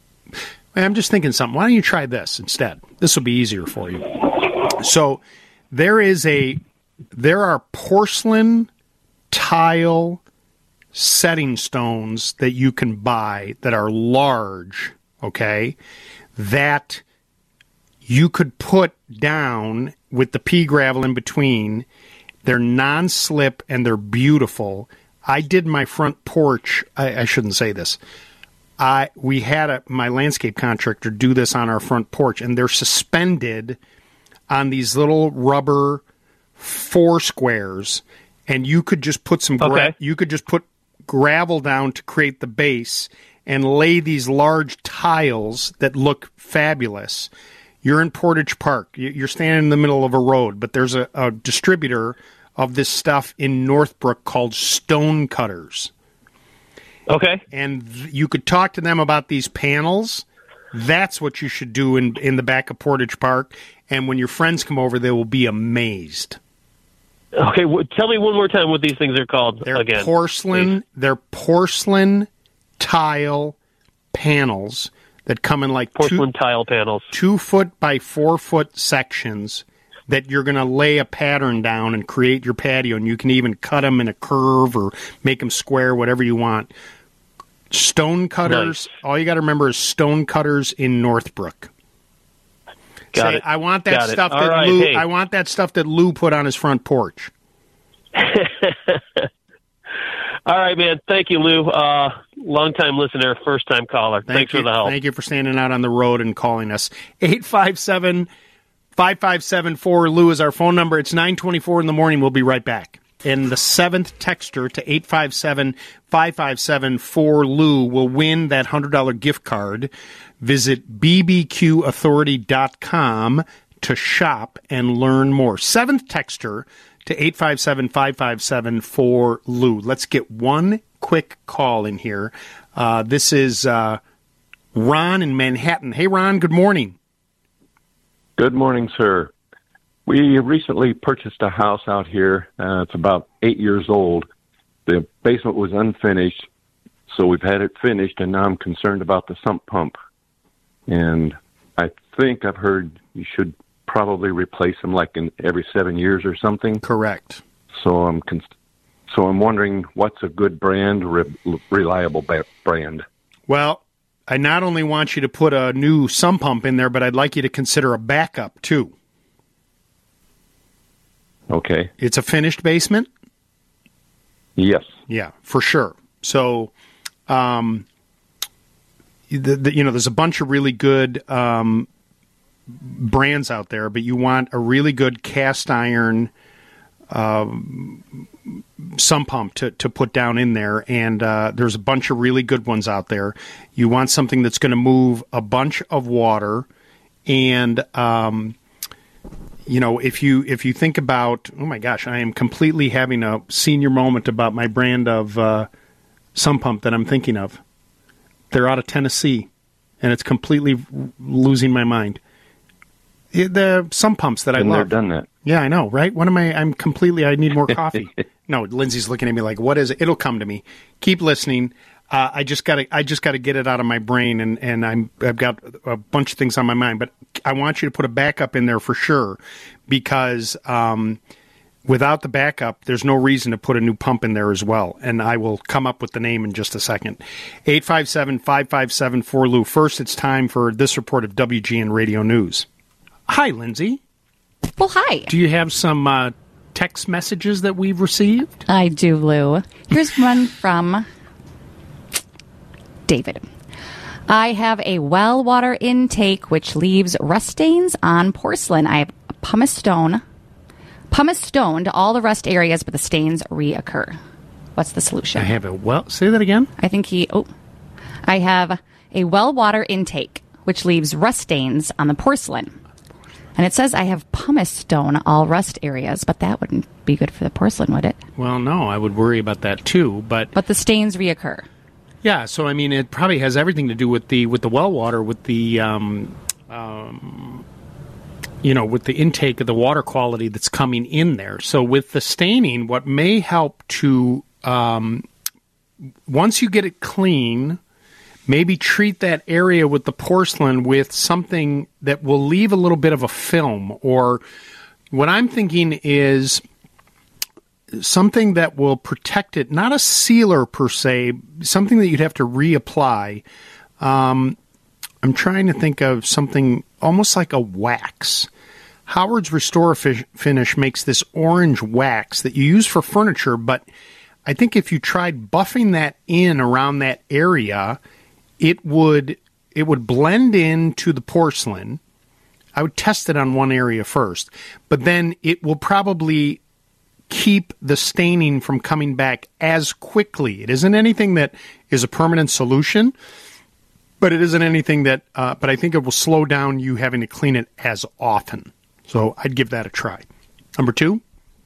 I'm just thinking something. Why don't you try this instead? This will be easier for you. So there is a there are porcelain tile setting stones that you can buy that are large, okay, that you could put down with the pea gravel in between. They're non-slip and they're beautiful. I did my front porch. I, I shouldn't say this. I we had a, my landscape contractor do this on our front porch, and they're suspended on these little rubber four squares, and you could just put some gra- okay. you could just put gravel down to create the base and lay these large tiles that look fabulous. You're in Portage Park. You're standing in the middle of a road, but there's a, a distributor of this stuff in Northbrook called Stone Cutters. Okay. And th- you could talk to them about these panels. That's what you should do in, in the back of Portage Park. And when your friends come over, they will be amazed. Okay, w- tell me one more time what these things are called they're again. Porcelain, they're porcelain tile panels that come in like porcelain two, tile panels, two foot by four foot sections that you're going to lay a pattern down and create your patio. And you can even cut them in a curve or make them square, whatever you want. Stone Cutters. Nice. All you got to remember is Stone Cutters in Northbrook. Got Say, it. I want that Got stuff it. that right, Lou. hey. I want that stuff that Lou put on his front porch. All right, man. Thank you, Lou. Uh, long-time listener, first-time caller. Thank Thanks you. for the help. Thank you for standing out on the road and calling us. eight five seven, five five seven, four Lou is our phone number. It's nine twenty-four in the morning. We'll be right back. And the seventh texter to eight five seven, five five seven, four Lou will win that one hundred dollars gift card. Visit b b q authority dot com to shop and learn more. Seventh texter to eight five seven, five five seven, four Lou. Let's get one quick call in here. Uh, this is uh, Ron in Manhattan. Hey, Ron, good morning. Good morning, sir. We recently purchased a house out here. Uh, it's about eight years old. The basement was unfinished, so we've had it finished, and now I'm concerned about the sump pump. And I think I've heard you should probably replace them like in every seven years or something. Correct. So I'm con- so I'm wondering what's a good brand, re- reliable ba- brand. Well, I not only want you to put a new sump pump in there, but I'd like you to consider a backup too. Okay. It's a finished basement? Yes. Yeah, for sure. So, um, the, the, you know, there's a bunch of really good um, brands out there, but you want a really good cast iron um, sump pump to, to put down in there, and uh, there's a bunch of really good ones out there. You want something that's going to move a bunch of water, and um, you know, if you if you think about, oh my gosh, I am completely having a senior moment about my brand of uh, sump pump that I'm thinking of. They're out of Tennessee, and it's completely losing my mind. It, the sump pumps that I Been love. there, done that. Yeah, I know, right? What am I? I'm completely. I need more coffee. No, Lindsay's looking at me like, "What is it?" It'll come to me. Keep listening. Uh, I just got to. I just got to get it out of my brain, and, and I'm. I've got a bunch of things on my mind, but I want you to put a backup in there for sure, because um, without the backup, there's no reason to put a new pump in there as well. And I will come up with the name in just a second. eight five seven, five five seven, four Lou. First, it's time for this report of W G N Radio News. Hi, Lindsay. Well, hi. Do you have some uh, text messages that we've received? I do, Lou. Here's one from David. I have a well water intake which leaves rust stains on porcelain. I have pumice stone, pumice stone to all the rust areas, but the stains reoccur. What's the solution? I have a well. Say that again. I think he. Oh, I have a well water intake which leaves rust stains on the porcelain. And it says I have pumice stone all rust areas, but that wouldn't be good for the porcelain, would it? Well, no, I would worry about that too. But but the stains reoccur. Yeah, so I mean, it probably has everything to do with the with the well water, with the um, um, you know, with the intake of the water quality that's coming in there. So with the staining, what may help to um, once you get it clean, maybe treat that area with the porcelain with something that will leave a little bit of a film. Or what I'm thinking is something that will protect it, not a sealer per se, something that you'd have to reapply. Um, I'm trying to think of something almost like a wax. Howard's Restore Finish makes this orange wax that you use for furniture, but I think if you tried buffing that in around that area, it would it would blend into the porcelain. I would test it on one area first, but then it will probably keep the staining from coming back as quickly. It isn't anything that is a permanent solution, but it isn't anything that, uh, but I think it will slow down you having to clean it as often. So I'd give that a try. Number two?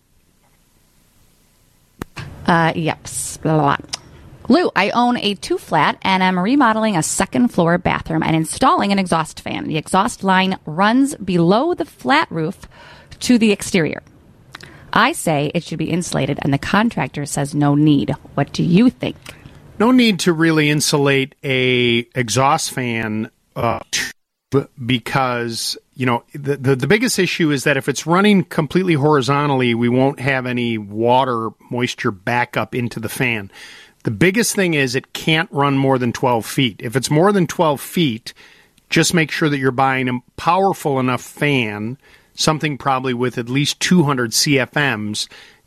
Uh, yep. Blah, blah, blah. Lou, I own a two-flat, and I'm remodeling a second-floor bathroom and installing an exhaust fan. The exhaust line runs below the flat roof to the exterior. I say it should be insulated, and the contractor says no need. What do you think? No need to really insulate a exhaust fan uh, because, you know, the, the the biggest issue is that if it's running completely horizontally, we won't have any water moisture backup into the fan. The biggest thing is it can't run more than twelve feet. If it's more than twelve feet, just make sure that you're buying a powerful enough fan, something probably with at least two hundred C F Ms,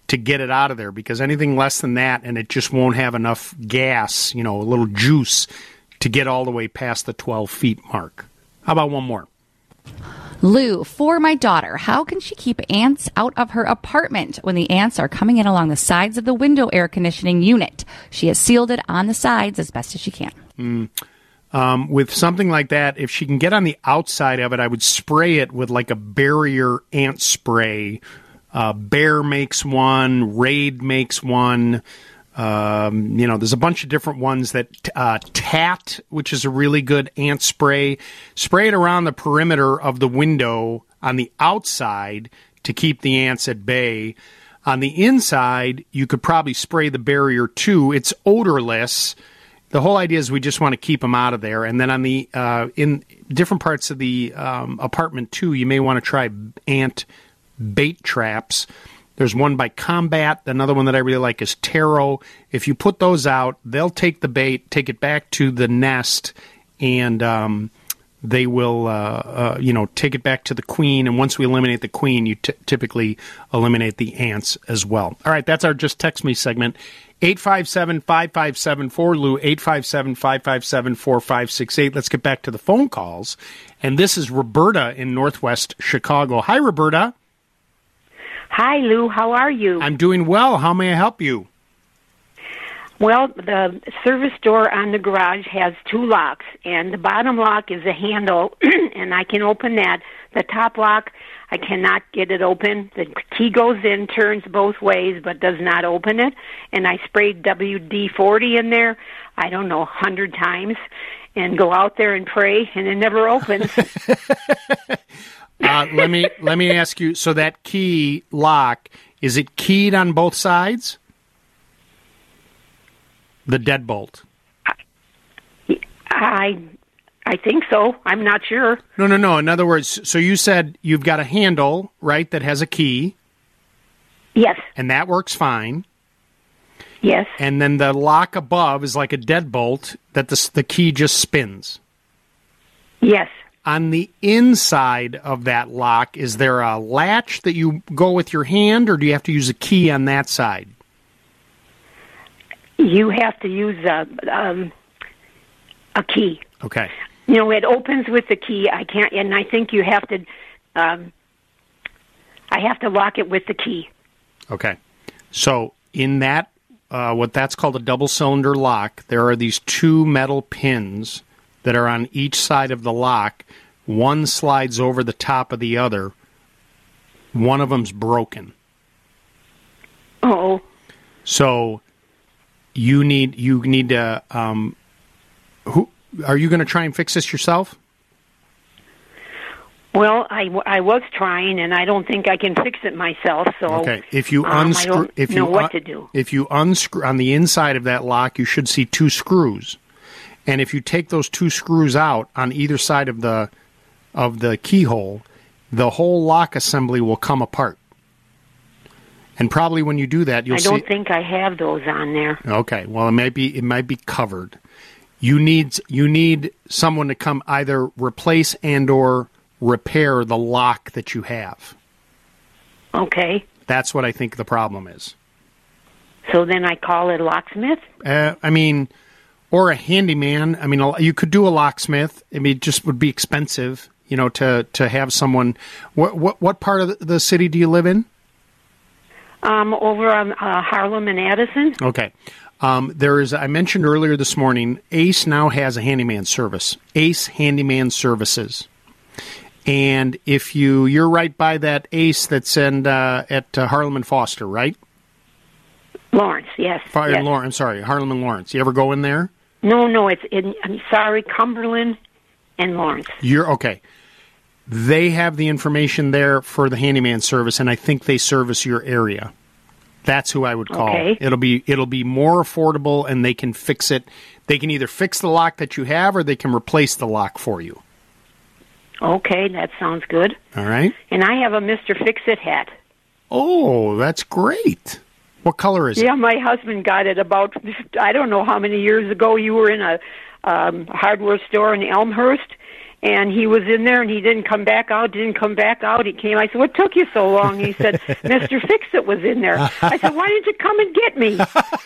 to get it out of there, because anything less than that and it just won't have enough gas, you know, a little juice to get all the way past the twelve feet mark. How about one more? Lou, for my daughter, how can she keep ants out of her apartment when the ants are coming in along the sides of the window air conditioning unit? She has sealed it on the sides as best as she can. Mm. Um, with something like that, if she can get on the outside of it, I would spray it with like a barrier ant spray. Uh, Bear makes one. Raid makes one. Um, you know, there's a bunch of different ones that uh, Tat, which is a really good ant spray. Spray it around the perimeter of the window on the outside to keep the ants at bay. On the inside, you could probably spray the barrier too. It's odorless. The whole idea is we just want to keep them out of there. And then on the uh, in different parts of the um, apartment too, you may want to try ant bait traps. There's one by Combat. Another one that I really like is Taro. If you put those out, they'll take the bait, take it back to the nest, and um, they will, uh, uh, you know, take it back to the queen. And once we eliminate the queen, you t- typically eliminate the ants as well. All right, that's our Just Text Me segment. eight five seven, five five seven, four L U, eight five seven, five five seven, four five six eight. Let's get back to the phone calls. And this is Roberta in Northwest Chicago. Hi, Roberta. Hi, Lou. How are you? I'm doing well. How may I help you? Well, the service door on the garage has two locks, and the bottom lock is a handle, and I can open that. The top lock, I cannot get it open. The key goes in, turns both ways, but does not open it. And I sprayed W D forty in there, I don't know, a hundred times, and go out there and pray, and it never opens. Uh, let me let me ask you. So that key lock, is it keyed on both sides? The deadbolt. I I think so. I'm not sure. No, no, no. In other words, so you said you've got a handle, right, that has a key. Yes. And that works fine. Yes. And then the lock above is like a deadbolt that the the key just spins. Yes. On the inside of that lock, is there a latch that you go with your hand, or do you have to use a key on that side? You have to use a, um, a key. Okay. You know, it opens with the key. I can't, and I think you have to, um, I have to lock it with the key. Okay. So in that, uh, what that's called a double cylinder lock, there are these two metal pins that are on each side of the lock. One slides over the top of the other. One of them's broken. Oh. So you need you need to. Um, who are you going to try and fix this yourself? Well, I, I was trying, and I don't think I can fix it myself. So okay, if you um, unscrew, I don't if know you what un- to do. If you unscrew on the inside of that lock, you should see two screws. And if you take those two screws out on either side of the of the keyhole, the whole lock assembly will come apart. And probably when you do that, you'll I see. don't think I have those on there. Okay, well, it might be it might be covered. You need you need someone to come either replace and or repair the lock that you have. Okay. That's what I think the problem is. So then I call it a locksmith? Uh, I mean. Or a handyman. I mean, you could do a locksmith. I mean, it just would be expensive, you know, to, to have someone. What, what what part of the city do you live in? Um, over on uh, Harlem and Addison. Okay. Um, there is. I mentioned earlier this morning, Ace now has a handyman service. Ace Handyman Services. And if you you're right by that Ace that's in uh, at uh, Harlem and Foster, right? Lawrence, yes. Fire yes. Lawrence. I'm sorry, Harlem and Lawrence. You ever go in there? No, no, it's in, I'm sorry, Cumberland and Lawrence. You're okay. They have the information there for the handyman service, and I think they service your area. That's who I would call. Okay. It'll be it'll be more affordable, and they can fix it. They can either fix the lock that you have, or they can replace the lock for you. Okay, that sounds good. All right. And I have a Mister Fix-It hat. Oh, that's great. What color is yeah, it? Yeah, my husband got it about, I don't know how many years ago. You were in a um, hardware store in Elmhurst, And he was in there, and he didn't come back out, didn't come back out. He came. I said, what took you so long? He said, Mister Fix-It was in there. I said, why didn't you come and get me?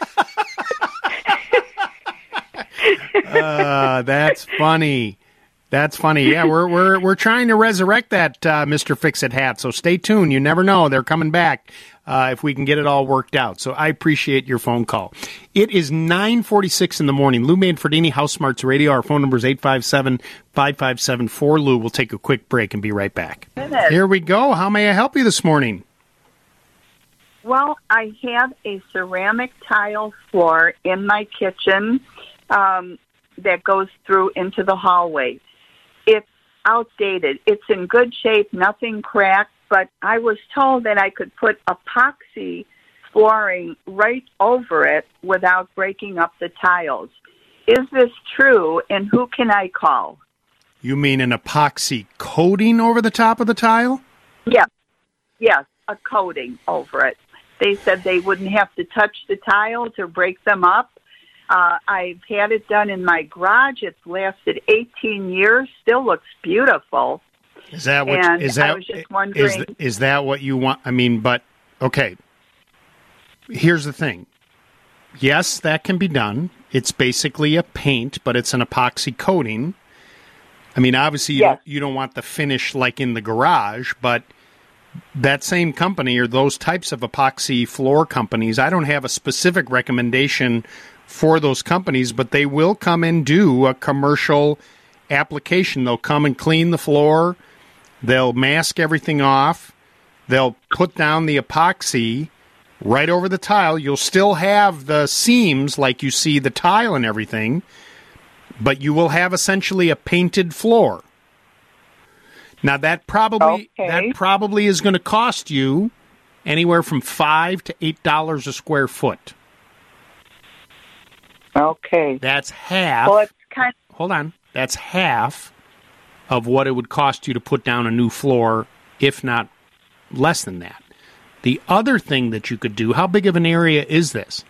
uh, that's funny. That's funny. Yeah, we're we're we're trying to resurrect that uh, Mister Fix-It hat. So stay tuned. You never know; they're coming back uh, if we can get it all worked out. So I appreciate your phone call. It is nine forty-six in the morning. Lou Manfredini, House Smarts Radio. Our phone number is eight five seven, five five seven, four Lou. We'll take a quick break and be right back. Here we go. How may I help you this morning? Well, I have a ceramic tile floor in my kitchen um, that goes through into the hallway. It's outdated. It's in good shape, nothing cracked, but I was told that I could put epoxy flooring right over it without breaking up the tiles. Is this true, and who can I call? You mean an epoxy coating over the top of the tile? Yes, yes, a coating over it. They said they wouldn't have to touch the tiles or break them up. Uh, I've had it done in my garage. It's lasted eighteen years. Still looks beautiful. Is that what? And Is that? I was just wondering. Is, th- is that what you want? I mean, but okay. Here's the thing. Yes, that can be done. It's basically a paint, but it's an epoxy coating. I mean, obviously, you, Yes. don't, you don't want the finish like in the garage, but that same company or those types of epoxy floor companies, I don't have a specific recommendation for those companies, but they will come and do a commercial application. They'll come and clean the floor. They'll mask everything off. They'll put down the epoxy right over the tile. You'll still have the seams like you see the tile and everything, but you will have essentially a painted floor. Now that probably Okay. that probably is going to cost you anywhere from five to eight dollars a square foot. Okay. That's half. Well, it's kind Hold on. That's half of what it would cost you to put down a new floor, if not less than that. The other thing that you could do, how big of an area is this?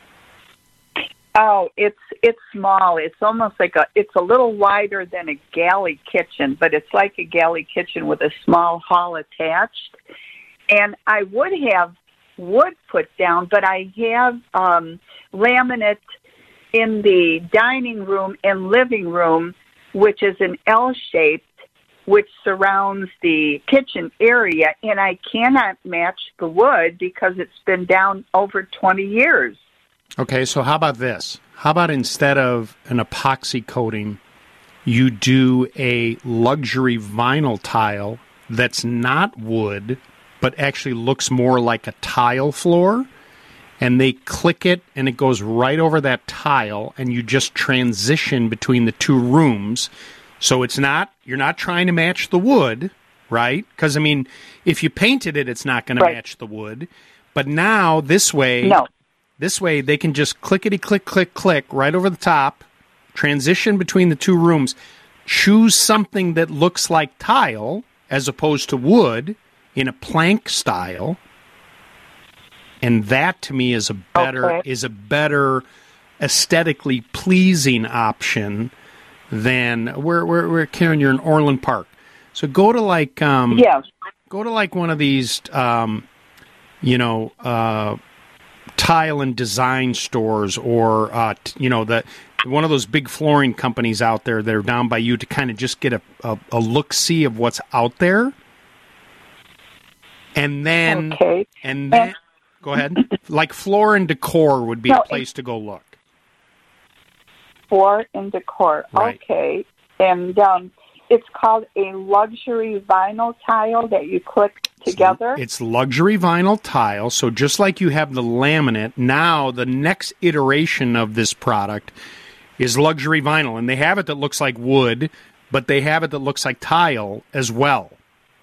Oh, it's it's small. It's almost like a. It's a little wider than a galley kitchen, but it's like a galley kitchen with a small hall attached. And I would have wood put down, but I have um, laminate in the dining room and living room, which is an L-shaped, which surrounds the kitchen area, and I cannot match the wood because it's been down over twenty years. Okay, so how about this? How about instead of an epoxy coating, you do a luxury vinyl tile that's not wood, but actually looks more like a tile floor, and they click it, and it goes right over that tile, and you just transition between the two rooms. So it's not, you're not trying to match the wood, right? Because, I mean, if you painted it, it's not going to match the wood. But now, this way, No. this way, they can just clickety-click, click, click, right over the top, transition between the two rooms, choose something that looks like tile as opposed to wood in a plank style, and that, to me, is a better Okay. is a better aesthetically pleasing option than where where where Karen, you're in Orland Park. So go to like um Yes. go to like one of these um you know uh tile and design stores, or uh t- you know the one of those big flooring companies out there that are down by you, to kind of just get a a, a look see of what's out there. And then Okay. and then go ahead. Like Floor and Decor would be No, a place to go look. Floor and decor. Right. Okay. And um, it's called a luxury vinyl tile that you click together. It's luxury vinyl tile. So just like you have the laminate, now the next iteration of this product is luxury vinyl. And they have it that looks like wood, but they have it that looks like tile as well.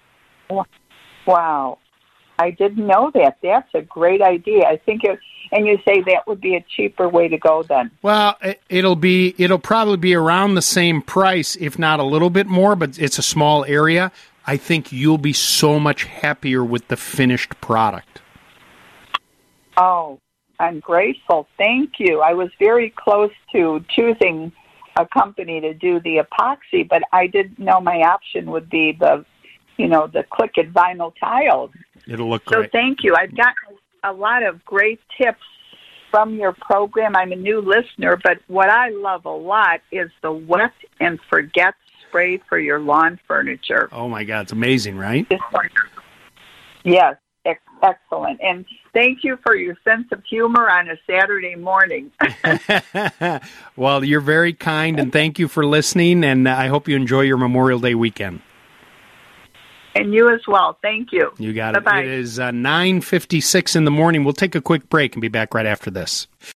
Wow. I didn't know that. That's a great idea. I think it, and you say that would be a cheaper way to go then. Well, it- it'll be it'll probably be around the same price, if not a little bit more, but it's a small area. I think you'll be so much happier with the finished product. Oh, I'm grateful. Thank you. I was very close to choosing a company to do the epoxy, but I didn't know my option would be the, you know, the Click It vinyl tiles. It'll look So great. thank you. I've got a lot of great tips from your program. I'm a new listener, but what I love a lot is the Wet and Forget spray for your lawn furniture. Oh, my God. It's amazing, right? Yes, ex- excellent. And thank you for your sense of humor on a Saturday morning. Well, you're very kind, and thank you for listening, and I hope you enjoy your Memorial Day weekend. And you as well. Thank you. You got Bye-bye. it. It is uh, nine fifty-six in the morning. We'll take a quick break and be back right after this.